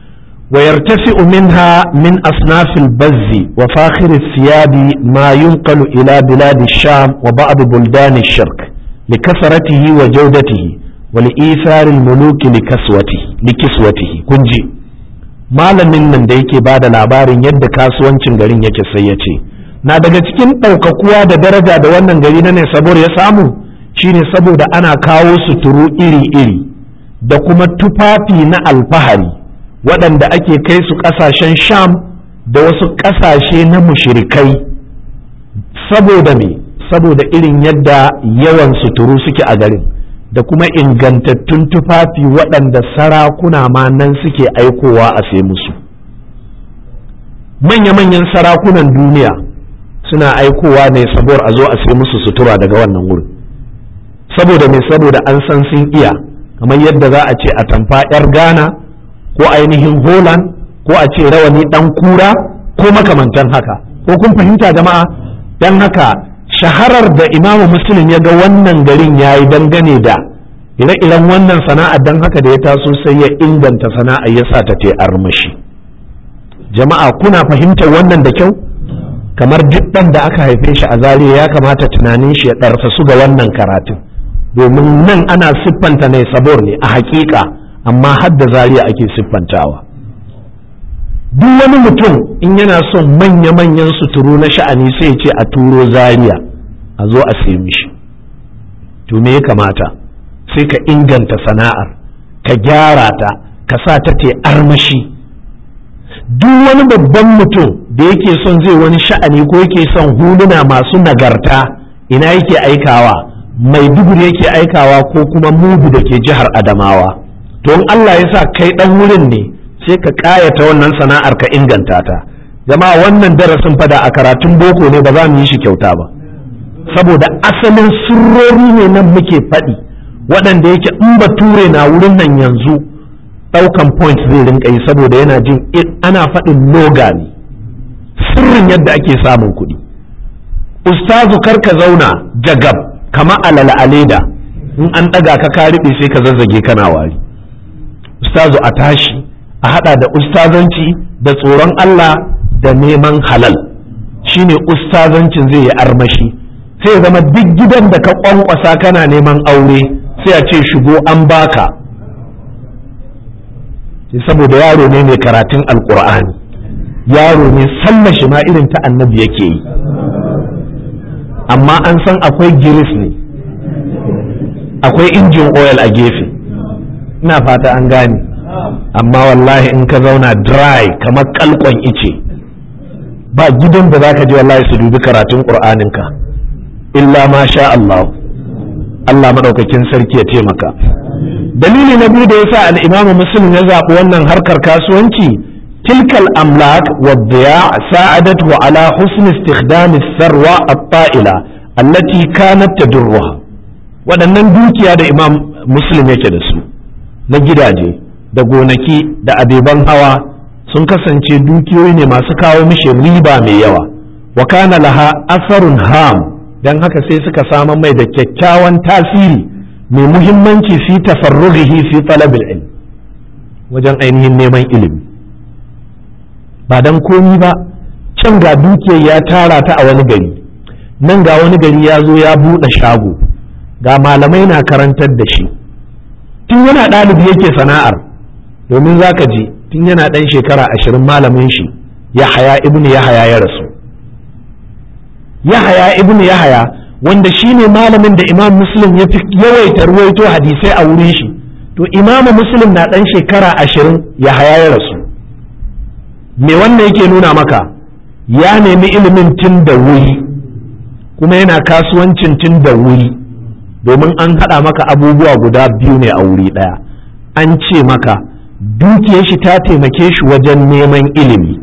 ويرتفع منها من أصناف البز وفاخر الثياب ما ينقل إلى بلاد الشام وبعض بلدان الشرق لكثرته وجودته ولإيثار الملوك لكسوته kunji malamin nan da yake bada labarin yadda kasuwancin garin yake sai ya ce na daga cikin ɗaukakuwa da daraja da wannan gari na Naisabur ya samu shine saboda ana kawo suturu iri-iri da kuma tufafi na alfahari waɗanda ake kai su ƙasashen Sham da wasu ƙasashe na mushrikai saboda me saboda irin yadda yawan suturu suke a garin da kuma ingantattun tufafi waɗanda sarakuna ma nan suke aikowa a sai musu manya-manyan sarakunan duniya suna aikowa ne saboda a zo a sai musu sutura daga wannan wurin saboda me saboda an san sun iya kamar yadda za a ce a tamfa 'yar Ghana ko ainihin Holland ko a ce rawani ɗan kura ko makamantan haka ko kun fahimta jama'a dan haka shaharar da Imamu Muslim ya ga wannan garin ya yi dangane da ire-iren wannan sana'ar dan haka da ya taso sai ya inganta sana'ar ya sa ta armashi jama'a kuna fahimtar wannan da kyau kamar duk ɗan da aka haife shi a Zariya ya kamata tunanin shi ya ɗarsa su ga wannan karatun domin nan ana siffanta Naisabur ne a haƙiƙa amma har da Zariya ake siffantawa duk wani mutum in yana son manya-manyan suturu na sha'ani sai ce a turo Zariya a zo a sai mishi to me ya kamata sai ka inganta sana'ar ka gyara ta ka sa ta armashi duk wani babban mutum da yake son zai wani sha'ani ko yake son huluna masu nagarta ina yake aikawa Maiduguri yake aikawa ko kuma Mubi da ke jihar Adamawa to in Allah ya sa kai dan wurin ne sai ka kayata wannan sana'ar ka inganta ta jama'a wannan darasin fada a karatun boko ne ba za mu yi shi kyauta ba saboda asalin sirrori ne nan muke faɗi waɗanda yake in bature na wurin nan yanzu ɗaukan point zai rinka yi saboda yana jin ana faɗin loga ne sirrin yadda ake samun kuɗi ustazu kar ka zauna jagab kama alala aleda in an ɗaga ka riɓe sai ka zazzage kana wari ustazu a tashi a haɗa da ustazanci da tsoron Allah da neman halal shine ustazancin zai yi armashi sai zama duk gidan da ka ƙwanƙwasa kana neman aure sai a ce shigo an baka saboda yaro ne mai karatun alkur'ani yaro ne sallar shi ma irin ta annabi yake yi amma an san akwai giris ne akwai injin oil a gefe ina fata an gane amma wallahi in ka zauna dry kamar kalkon ice ba gidan da zaka je wallahi su dubi karatun qur'aninka illa ma sha Allah Allah madaukakin sarki ya taimaka dalili na biyu da yasa al-Imam Muslim ya zaɓi wannan harkar kasuwanci tilkal amlak wa diya' sa'adatu ala husn istikhdam as-sarwa at-ta'ila allati kanat tadurruha waɗannan dukiya da Imam Muslim yake da su na gidaje da gonaki da abeban hawa sun kasance dukiyoyi ne masu kawo mishi riba mai yawa wa kana laha asarun ham dan haka sai suka samu mai da kyakkyawan tasiri mai muhimmanci fi tafarrughihi fi talabil ilm wajen ainihin neman ilimi ba dan komi ba can ga dukiyar ya tara ta a wani gari nan ga wani gari ya zo ya buɗe shago ga malamai na karantar da shi tun yana ɗalibi yake sana'ar domin zaka ji tun yana ɗan shekara 20 malamin shi Yahaya ibnu Yahaya ya rasu Yahaya ibnu Yahaya wanda shine malamin da Imam Muslim ya fi yawaita ruwaito hadisai a wurin shi to Imam Muslim na ɗan shekara 20 Yahaya ya rasu me wannan yake nuna maka ya nemi ilimin tun da wuri kuma yana kasuwancin tun da wuri domin an haɗa maka abubuwa guda biyu ne a wuri ɗaya an ce maka dukiyar shi ta taimake shi wajen neman ilimi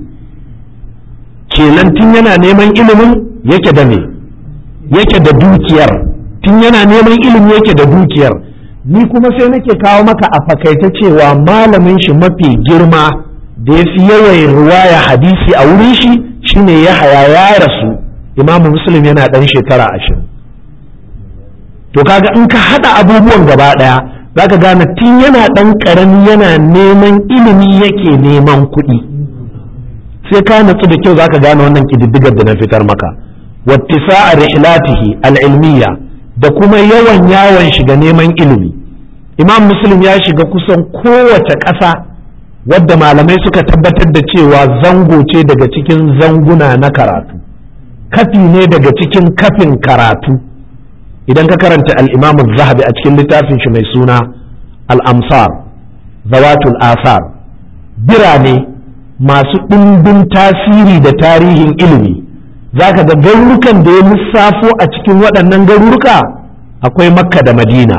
kenan tun yana neman ilimin yake da me yake da dukiyar tun yana neman ilimi yake da dukiyar ni kuma sai nake kawo maka a fakaita cewa malamin shi mafi girma da ya fi yawan ruwaya hadisi a wurin shi shine Yahaya ya rasu Imam Muslim yana ɗan shekara 20 to kaga in ka hada abubuwan gaba daya za ka gane tun yana ɗan ƙarami yana neman ilimi yake neman kuɗi. sai ka natsu da kyau za ka gane wannan ƙididdigar da na fitar maka. wattisa'a rihlatihi al'ilmiya da kuma yawan yawon shiga neman ilimi. imam muslim ya shiga kusan kowace ƙasa wadda malamai suka tabbatar da cewa zango ce daga cikin zanguna na karatu, kafi ne daga cikin kafin karatu. idan ka karanta al-imam az-zahabi a cikin littafin shi mai suna al-amsar zawatul asar, birane masu ɗimbin tasiri da tarihin ilimi, zaka ga garurukan da ya lissafo a cikin waɗannan garuruka akwai makka da madina,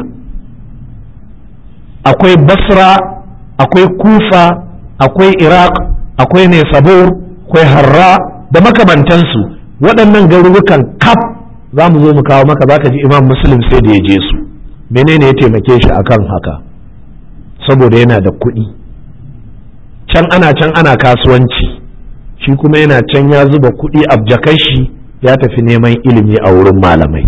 akwai basra, akwai kufa, akwai iraq, akwai nesabur, akwai harra da makamantansu. waɗannan garurukan kaf za mu zo mu kawo maka, za ka ji imam muslim sai da ya je su. menene ya taimake shi akan haka? saboda yana da kuɗi. can ana kasuwanci, shi kuma yana can ya zuba kuɗi a jakar shi ya tafi neman ilimi a wurin malamai.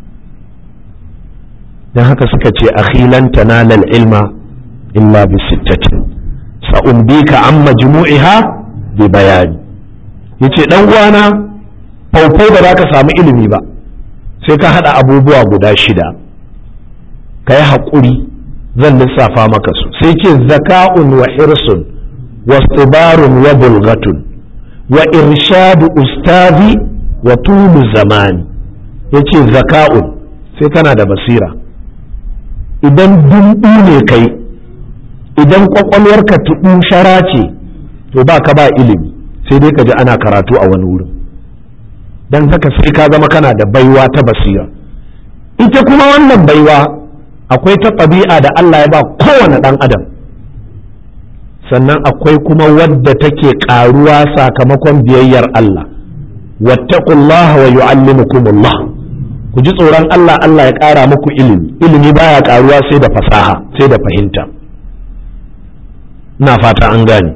don haka suka ce akhilan tanalal ilma illa bi sittatin sa'umbika an majmu'iha bi bayani. yace dan uwana faufau ba za ka samu ilimi ba sai ka hada abubuwa guda 6. kai haƙuri, zan lissafa maka su. sai ce zaka'un wa hirsun wa istibarun wa bulghatun wa irshadu ustazi wa tulu zamani. yace zaka'un, sai kana da basira. idan dumbu ne kai, idan kwakwalwarka tuɗu shara ce, to ba ka ba ilimi, sai dai ka ji ana karatu a wani wurin. don haka sai ka zama kana da baiwa ta basira. ita kuma wannan baiwa akwai ta ɗabi'a da Allah ya ba kowane ɗan adam, sannan akwai kuma wadda take ƙaruwa sakamakon biyayyar Allah. wattaqullaha wa yu'allimukumullah. ku ji tsoron Allah, Allah ya ƙara muku ilimi. ilimi baya ƙaruwa sai da fasaha, sai da fahimta. ina fata an gane.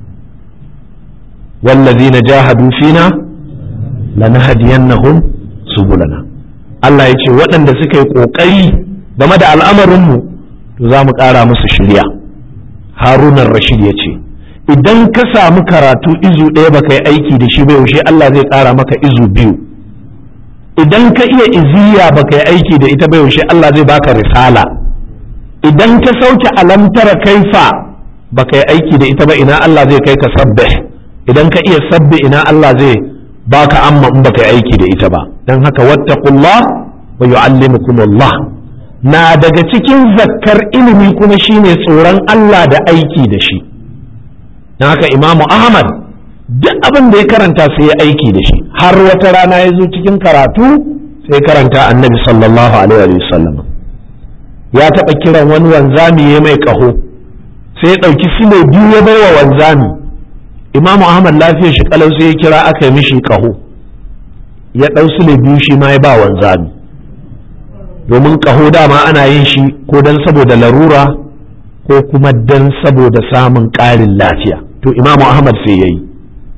wallazina jahadu fina lanahdiyannahum subulana. Allah ya ce waɗanda suka yi ƙoƙari game da al'amarinmu to za mu ƙara musu shirya. Harunan Rashid ya ce idan ka samu karatu izu ɗaya baka yi aiki da shi ba, yaushe Allah zai ƙara maka izu 2. idan ka iya iziya baka yi aiki da ita ba, yaushe Allah zai baka risala. idan ka sauke alamtara kaifa baka yi aiki da ita ba, ina Allah zai kai ka sabbih. idan ka iya sabbi, ina Allah zai baka amma in baka yi aiki da ita ba. dan haka wattaqullah wa yu'allimukumullah. na daga cikin zakkar ilimi kuma shine tsoron Allah da aiki da shi. dan haka Imamu Ahmad duk abin da ya karanta sai ya aiki da shi. har wata rana ya zo cikin karatu sai karanta Annabi sallallahu alaihi wa sallam ya taɓa kiran wani wanzami ya mai ƙaho, sai ya ɗauki sile 2 ya bai wa wanzami. Imamu Ahmad lafiyar shi kalau sai ya kira aka yi mishi ƙaho, ya ɗau sile 2 shi ma ya ba wanzami. domin ƙaho dama ana yin shi ko don saboda larura ko kuma don saboda samun ƙarin lafiya. to Imamu Ahmad sai ya yi.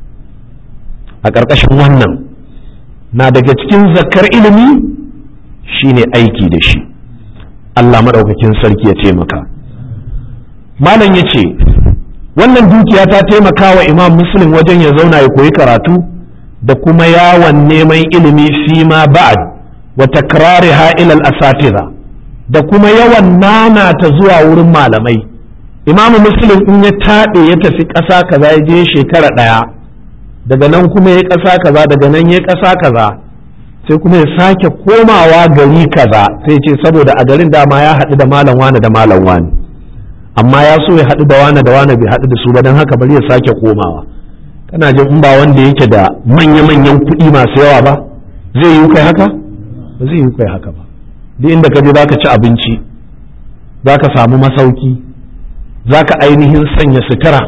a ƙarƙashin wannan na daga cikin zakkar ilimi shine aiki da shi. Allah maɗaukakin sarki ya taimaka. malam ya ce wannan dukiya ta taimaka wa Imam Muslim wajen ya zauna ya koyi karatu da kuma yawon neman ilimi fi ma ba'ad wa takrariha ila al-asatiza, da kuma yawan nana ta zuwa wurin malamai. Imam Muslim in ya taɓe ya tafi ƙasa kaza ya je shekara 1, daga nan kuma ya ƙasa kaza, daga nan ya ƙasa kaza, sai kuma ya sake komawa gari kaza, sai ce saboda a garin dama ya haɗu da malam wani da malam wani, amma ya so ya haɗu da wani da wani bai haɗu da su ba, don haka bari ya sake komawa. kana jin in ba wanda yake da manya-manyan kuɗi masu yawa ba zai yi kai haka? ba zai yi kai haka ba. duk inda ka je za ka ci abinci, za ka samu masauki, za ka ainihin sanya sutura.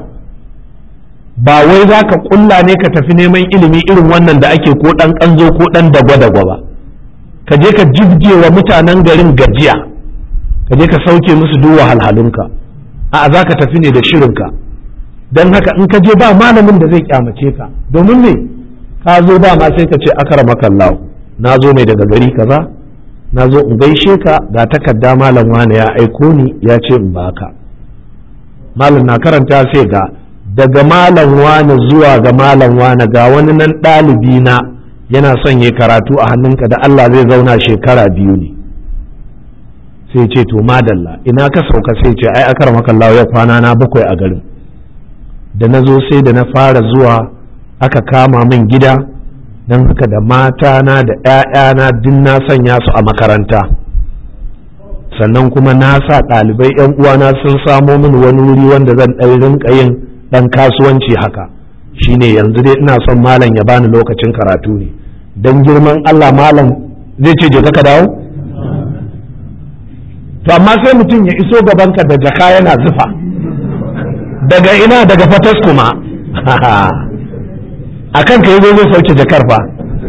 ba wai za ka ƙulla ne ka tafi neman ilimi irin wannan da ake ko ɗan ƙanzo ko ɗan dagwa-dagwa ba. ka je ka jibge wa mutanen garin gajiya, ka je ka sauke musu duk wahalhalunka. a'a za ka tafi ne da shirinka. don haka in ka je ba malamin da zai kyamace ka, domin me ka zo ba ma sai ka ce akramakallahu, na zo mai daga gari kaza na zo in gaishe ka ga takarda malam wane ya aiko ni ya ce in baka. Malam na karanta sai ga daga malam wane zuwa ga malam wane ga wani nan ɗalibi na yana son ya karatu a hannunka da Allah zai zauna shekara 2 ne. Sai ce to madalla ina ka sauka, sai ce ai akar makallahu ya kwana na 7 a garin. Da na zo sai da na fara zuwa aka kama min gida, don haka da matana da 'ya'yana duk na sanya su a makaranta, sannan kuma na sa ɗalibai 'yan uwana sun samo min wani wuri wanda zan ɗan rinka yin ɗan kasuwanci haka. Shine yanzu dai ina son malam ya bani lokacin karatu ne, don girman Allah malam zai ce je ka dawo? To amma sai mutum ya iso gabanka da jaka yana zufa, daga ina? Daga Fatas kuma a kan ka yi zai sauke jakar fa.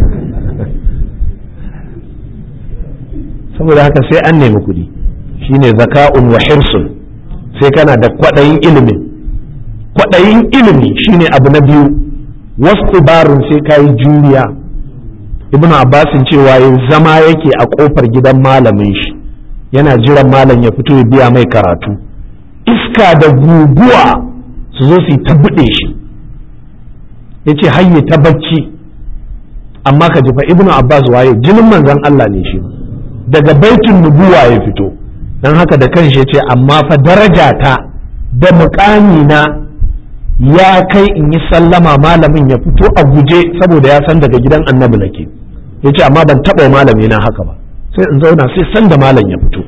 Saboda haka sai an nemi kuɗi, shine zaka'un wa hirsun, sai kana da kwaɗayin ilimin. Kwaɗayin ilimi shine abu na biyu. Wasu barun sai ka yi juriya. Ibn Abbasin cewa yin zama yake a ƙofar gidan malamin shi, yana jiran malam ya fito ya biya mai karatu. Iska da guguwa su zo su yi ta buɗe shi, ya ce hayye ta bacci. Amma ka jifa Ibn Abbas waye, jinin manzon Allah ne shi, daga baitin nubuwa ya fito. Don haka da kanshi ya ce amma fa darajata da muƙami na ya kai in yi sallama malamin ya fito a guje saboda ya san daga gidan annabi nake. Ya ce amma ban taɓa malami na haka ba, sai in zauna sai san da malam ya fito.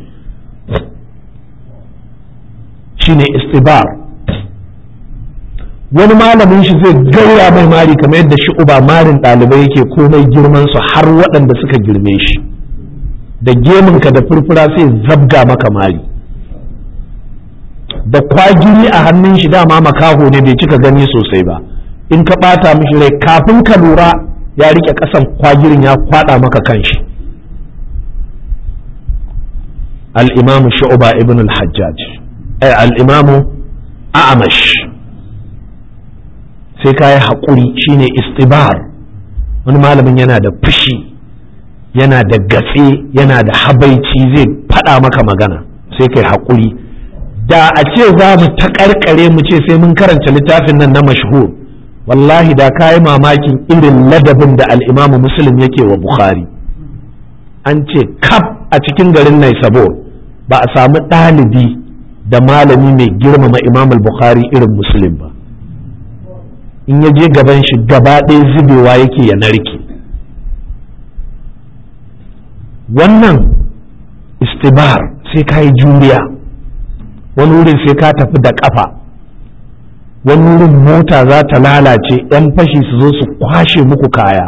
Shine istibar. Wani malamin shi zai gaura mai mari kamar yadda shi uba marin ɗalibai yake komai girman su har waɗanda suka girme shi, da geminka da furfura sai zabga maka mari, da kwagiri a hannun shi dama makaho ne bai cika gani sosai ba, in ka ɓata mishi rai kafin ka lura ya rike ƙasan kwagirin ya kwaɗa maka kanshi. Al-Imamu Shu'ba ibn al-Hajjaj al-Imamu A'mash, sai ka yi haƙuri, shine istibar. Wani malamin yana da fushi, yana da gatse, yana da habaici, zai faɗa maka magana sai kai haƙuri. Da a ce za mu ta ƙarƙare mu ce sai mun karanta littafin nan na mashhur, wallahi da ka yi mamakin irin ladabin da al'imamu Muslim yake wa Bukhari. An ce kaf a cikin garin Naisabur ba a samu ɗalibi da malami mai girmama Imam Bukhari irin Muslim ba. In ya je gaban shi gaba ɗaya zubewa yake ya narke. Wannan istibar sai ka yi juriya. Wani wurin sai ka tafi da ƙafa, wani wurin mota za ta lalace, 'yan fashi su zo su kwashe muku kaya,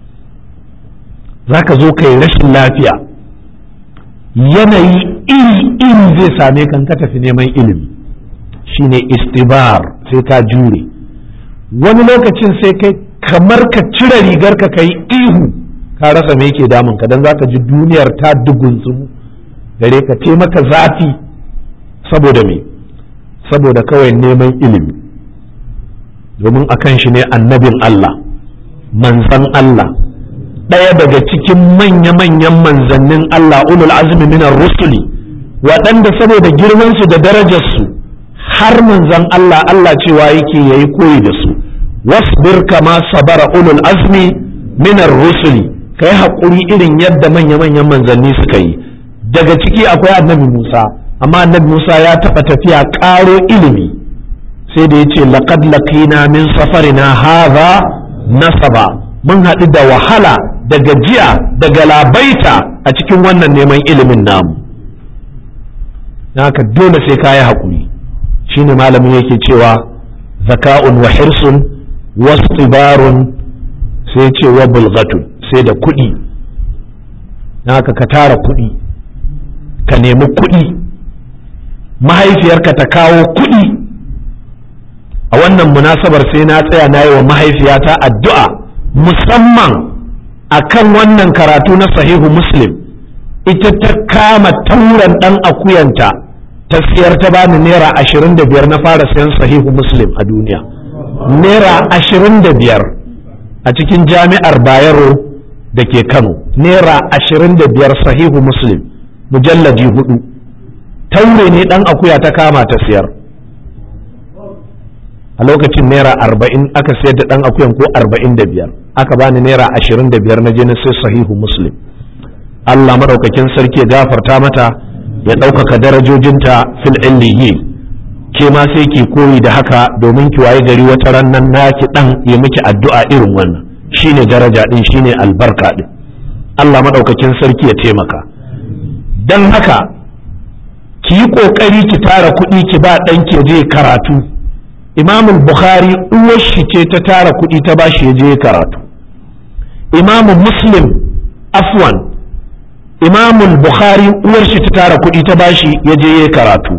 za ka zo ka yi rashin lafiya, yanayi iri zai same kan ka tafi neman ilimi. Shine istibar, sai ka jure. Wani lokacin sai kai kamar ka cire rigar ka yi ihu, ka rasa me yake damun ka, don za ka ji duniyar ta dugunsu gare ka, te maka zafi. Saboda me? Saboda kawai neman ilimi. Domin akan shi ne annabin Allah, manzan Allah, ɗaya daga cikin manya-manyan manzannin Allah, ulul azmi minar rusuli, waɗanda saboda girmansu da darajarsu har manzan Allah cewa yake yayi koyi da su. Wasbir kama sabara ulul azmi minar rusuli, kai haƙuri irin yadda manya-manyan manzanni suka yi. Daga ciki akwai annabi Musa, amma annabi Musa ya taɓa tafiya ƙaro ilimi, sai da ya ce laqad laqina min safarina hadha nasaba, mun haɗu da wahala da gajiya da galabaita a cikin wannan neman ilimin namu. Haka dole sai ka yi haƙuri. Shine malamin yake cewa zaka'un wa hirsun wastibarun, sai ce wa bulghatun, sai da kuɗi. Haka ka tara kuɗi, ka nemi kuɗi, mahaifiyarka ta kawo kuɗi. A wannan munasabar sai na tsaya na yi wa mahaifiyata addu'a musamman akan wannan karatu na sahihu Muslim. Ita ta kama tauran ɗan akuyanta ta siyar, ta bani naira 25 na fara sayan sahihu Muslim a duniya. Naira 25 a cikin jami'ar Bayero da ke Kano naira 25 sahihu Muslim mujallaji 4 taure ne dan akuya ta kama ta siyar a lokacin naira 40 aka sayar da dan akuyan ko 45 aka bani naira 25 na je na sai sahihu Muslim. Allah madaukakin sarki ya gafarta mata ya ɗaukaka darajojinta fil illiyin, ke ma sai ki koyi da haka domin ki waye gari wata rannan naki dan ya miki addu'a irin wannan, shine daraja din, shine albarka din. Allah madaukakin sarki ya taimaka. Dan haka ki yi kokari ki tara kuɗi ki ba ɗan ki je karatu. Imam Bukhari uwar shi ce ta tara kuɗi ta bashi ya je karatu. Imam Muslim afwan Imam Bukhari uwar shi ta tara kuɗi ta bashi ya je karatu.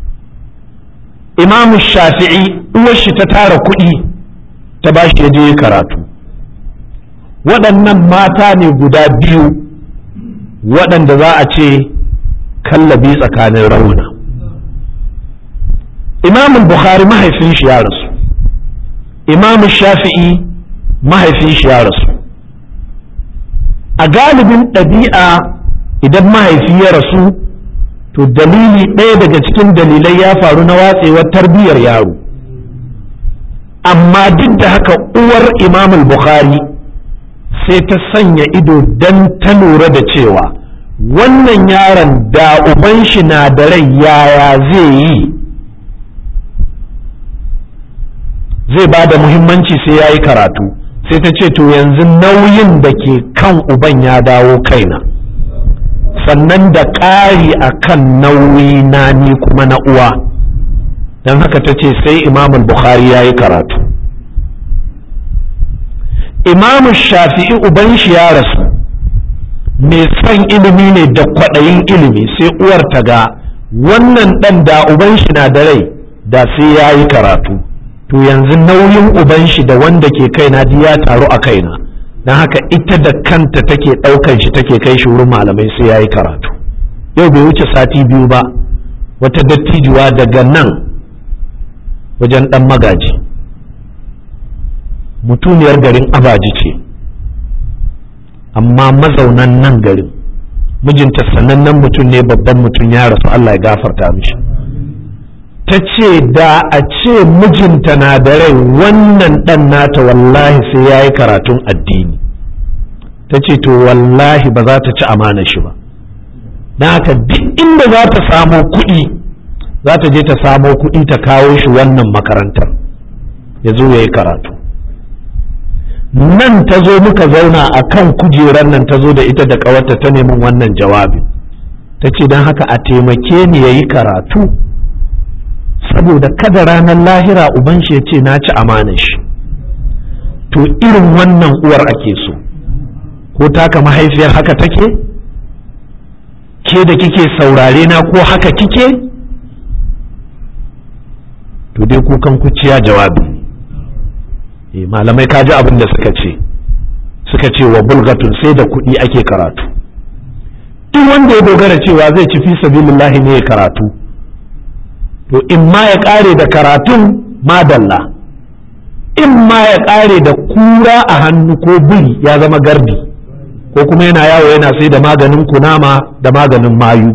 Imam Shafi'i uwar shi ta tara kuɗi ta bashi ya je karatu. Waɗannan mata ne guda biyu waɗanda za a ce kallabi tsakanin rauna. Imam Bukhari mahaifin shi ya rasu, Imam Shafi'i mahaifin shi ya rasu. A galibin ɗabi'a idan mahaifi ya rasu to dalili ɗaya daga cikin dalilai ya faru na watsewar tarbiyyar yaro, amma duk da haka uwar Imam Bukhari sai ta sanya ido don ta lura da cewa wannan yaron da uban shi na da rai yaya zai yi, zai ba da muhimmanci sai ya yi karatu. Sai ta ce to yanzu nauyin da ke kan uban ya dawo kaina, sannan da ƙari a kan nauyi na ni kuma na uwa, don haka ta ce sai Imam Bukhari ya yi karatu. Imam Shafi'i uban shi ya rasu, mai son ilimi ne da kwaɗayin ilimi, sai uwar ta ga wannan ɗan da uban shi na da rai da sai ya yi karatu, to yanzu nauyin uban shi da wanda ke kaina duk ya taru a kaina, don haka ita da kanta take ɗaukan shi take kai shi wurin malamai sai ya yi karatu. Yau bai wuce sati 2 ba, wata dattijuwa daga nan wajen ɗan magaji, mutuniyar garin Abaji ce, amma mazaunan nan garin, mijinta sanannen mutum ne, babban mutum, ya rasu, Allah ya gafarta mishi. Ta ce da a ce mijinta na da rai wannan ɗan nata wallahi sai ya yi karatun addini. Ta ce to wallahi ba za ta ci amana shi ba, don haka duk inda za ta samo kuɗi za ta je ta samo kuɗi ta kawo shi wannan makarantar ya zo ya yi karatu. Nan ta zo muka zauna a kan kujerar nan, ta zo da ita da ƙawarta ta neman wannan jawabin. Ta ce don haka a taimake ni ya yi karatu saboda kada ranar lahira uban shi ya ce na ci amanar shi. To irin wannan uwar ake so. Ko taka mahaifiyar haka take? Ke da kike saurare na ko haka kike? To dai kukan kuciya jawabi. Malamai ka ji abin da suka ce wa bulgatun sai da kuɗi ake karatu. Duk wanda ya dogara cewa zai ci fi sabilillahi ne ya karatu, to in ma ya ƙare da karatun madalla, in ma ya ƙare da kura a hannu ko biri ya zama gardi, ko kuma yana yawo yana sai da maganin kunama da maganin mayu,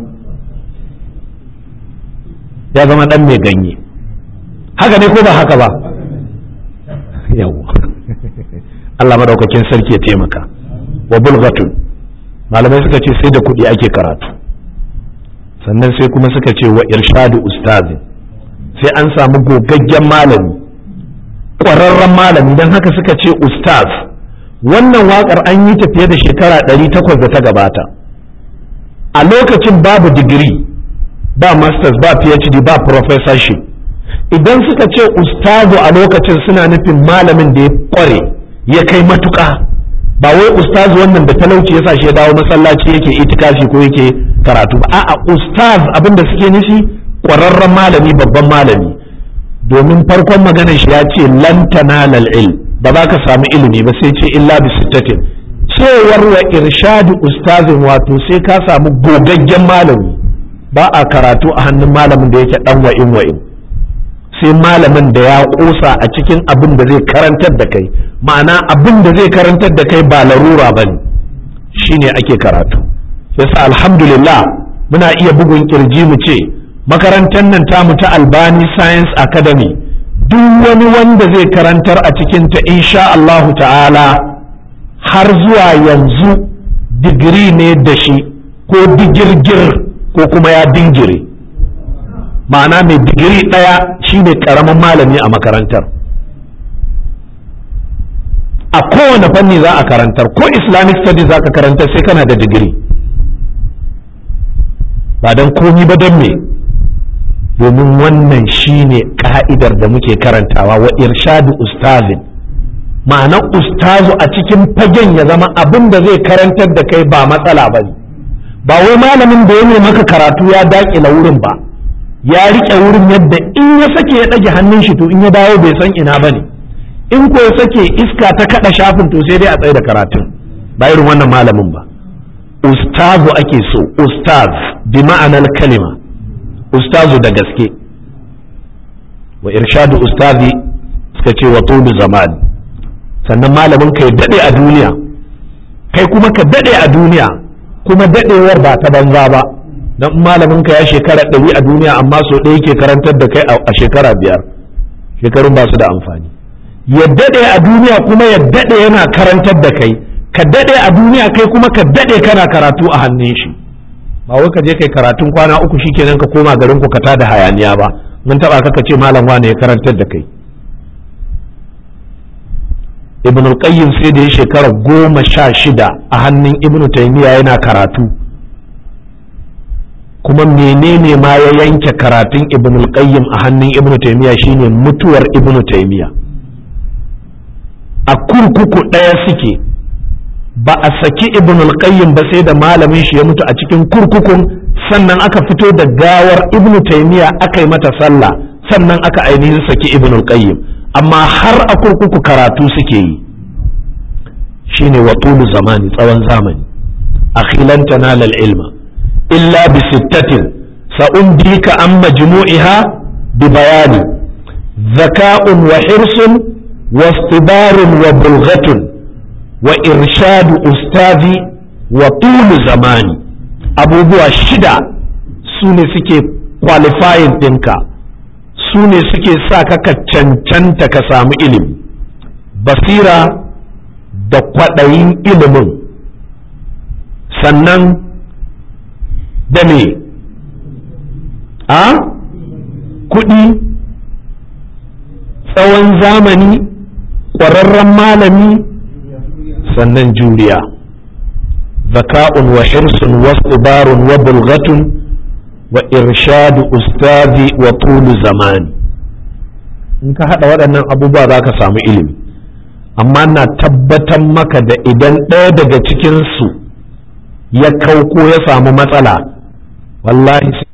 ya zama ɗan mai ganye. Haka ne ko ba haka ba? Yawwa. Allah madaukakin sarki ya taimaka. Wa bulghatun, malamai suka ce sai da kuɗi ake karatu. Sannan sai kuma suka ce wa irshadu ustazin, sai an samu gogaggen malami, ƙwararren malami, don haka suka ce ustaz. Wannan waƙar an yi ta fiye da shekara 800 da ta gabata. A lokacin babu digiri, ba masters, ba phd, ba professorship. Idan suka ce ustazu a lokacin suna nufin malamin da ya ƙware ya kai matuƙa, ba wai ustazu wannan da talauci ya sa shi ya dawo masallaci yake itikafi ko yake karatu ba. A'a, ustaz abinda suke nufi ƙwararren malami, babban malami, domin farkon maganar shi ya ce lan tanalal ilm, ba za ka samu ilimi ba sai ce illa bi sittatin. Cewar wa irshadu ustazin wato sai ka samu gogaggen malami. Ba a karatu a hannun malamin da yake dan wa'in, sai malamin da ya kosa a cikin abin da zai karantar da kai, ma'ana abin da zai karantar da kai ba larura ba ne, shine ake karatu. Yasa alhamdulillah muna iya bugun kirji mu ce makarantar nan tamu ta Albani Science Academy duk wani wanda zai karantar a cikinta insha Allahu ta'ala har zuwa yanzu digiri ne da shi ko digirgir ko kuma ya dingire, ma'ana mai digiri ɗaya shine ƙaramin malami a makarantar. A kowane fanni za a karantar, ko Islamic studies za ka karantar sai kana da digiri, ba don komi ba don me, domin wannan shine ka'idar da muke karantawa wa irshadu ustazin, ma'ana ustazu a cikin fagen ya zama abin da zai karantar da kai ba matsala ba ne, ba wai malamin da ya maka karatu ya daƙila wurin ba, ya riƙe wurin yadda in ya sake ya ɗage hannun shi to in ya dawo bai san ina ba ne, in ko ya sake iska ta kaɗa shafin to sai dai a tsaye da karatun, ba irin wannan malamin ba. Ustazu ake so, ustaz bi ma'anar kalima, ustazu da gaske. Wa irshadu ustazi suka ce wa tulu zamani, sannan malamin ka ya daɗe a duniya, kai kuma ka daɗe a duniya, kuma daɗewar ba ta banza ba, don malamin ka ya shekara 100 a duniya amma so ɗaya ke karantar da kai a shekara 5, shekarun ba su da amfani. Ya daɗe a duniya kuma ya daɗe yana karantar da kai, ka daɗe a duniya kai kuma ka daɗe kana karatu a hannun shi, ba wai ka je kai karatun kwana 3 shikenan ka koma garin ku ka tada hayaniya ba, mun taba ka ce malam wane ya karantar da kai. Ibn al-Qayyim sai da ya shekara 16 a hannun Ibn Taymiyyah yana karatu, kuma menene ma ya yanke karatun Ibn al-Qayyim a hannun Ibn Taymiyyah shine mutuwar Ibn Taymiyyah. A kurkuku ɗaya suke, ba a saki Ibn al-Qayyim ba sai da malamin shi ya mutu a cikin kurkukun, sannan aka fito da gawar Ibn Taymiyyah aka yi mata sallah, sannan aka ainihin saki Ibn al-Qayyim, amma har a kurkuku karatu suke yi. Shine wa tulu zamani, tsawon zamani. Akhilan tanala al-ilma illa bi sittatin sa'undika an majmu'iha bi bayani zaka'un wa hirsun wa istibarun wa bulghatun wa irshadu ustazi wa tulu zamani. Abubuwa 6 su ne suke qualifying ɗinka, su ne suke sa ka cancanta ka samu ilimi, basira da kwaɗayin ilimin, sannan da me a kuɗi, tsawon zamani, ƙwararren malami, sannan juriya. zaka'un wa hirsun wa istibarun wa bulghatun wa irshadu ustazi wa tulu zamani. In ka haɗa waɗannan abubuwa za ka samu ilimi, amma na tabbatar maka da idan ɗaya daga cikinsu ya kauko ya samu matsala, wallahi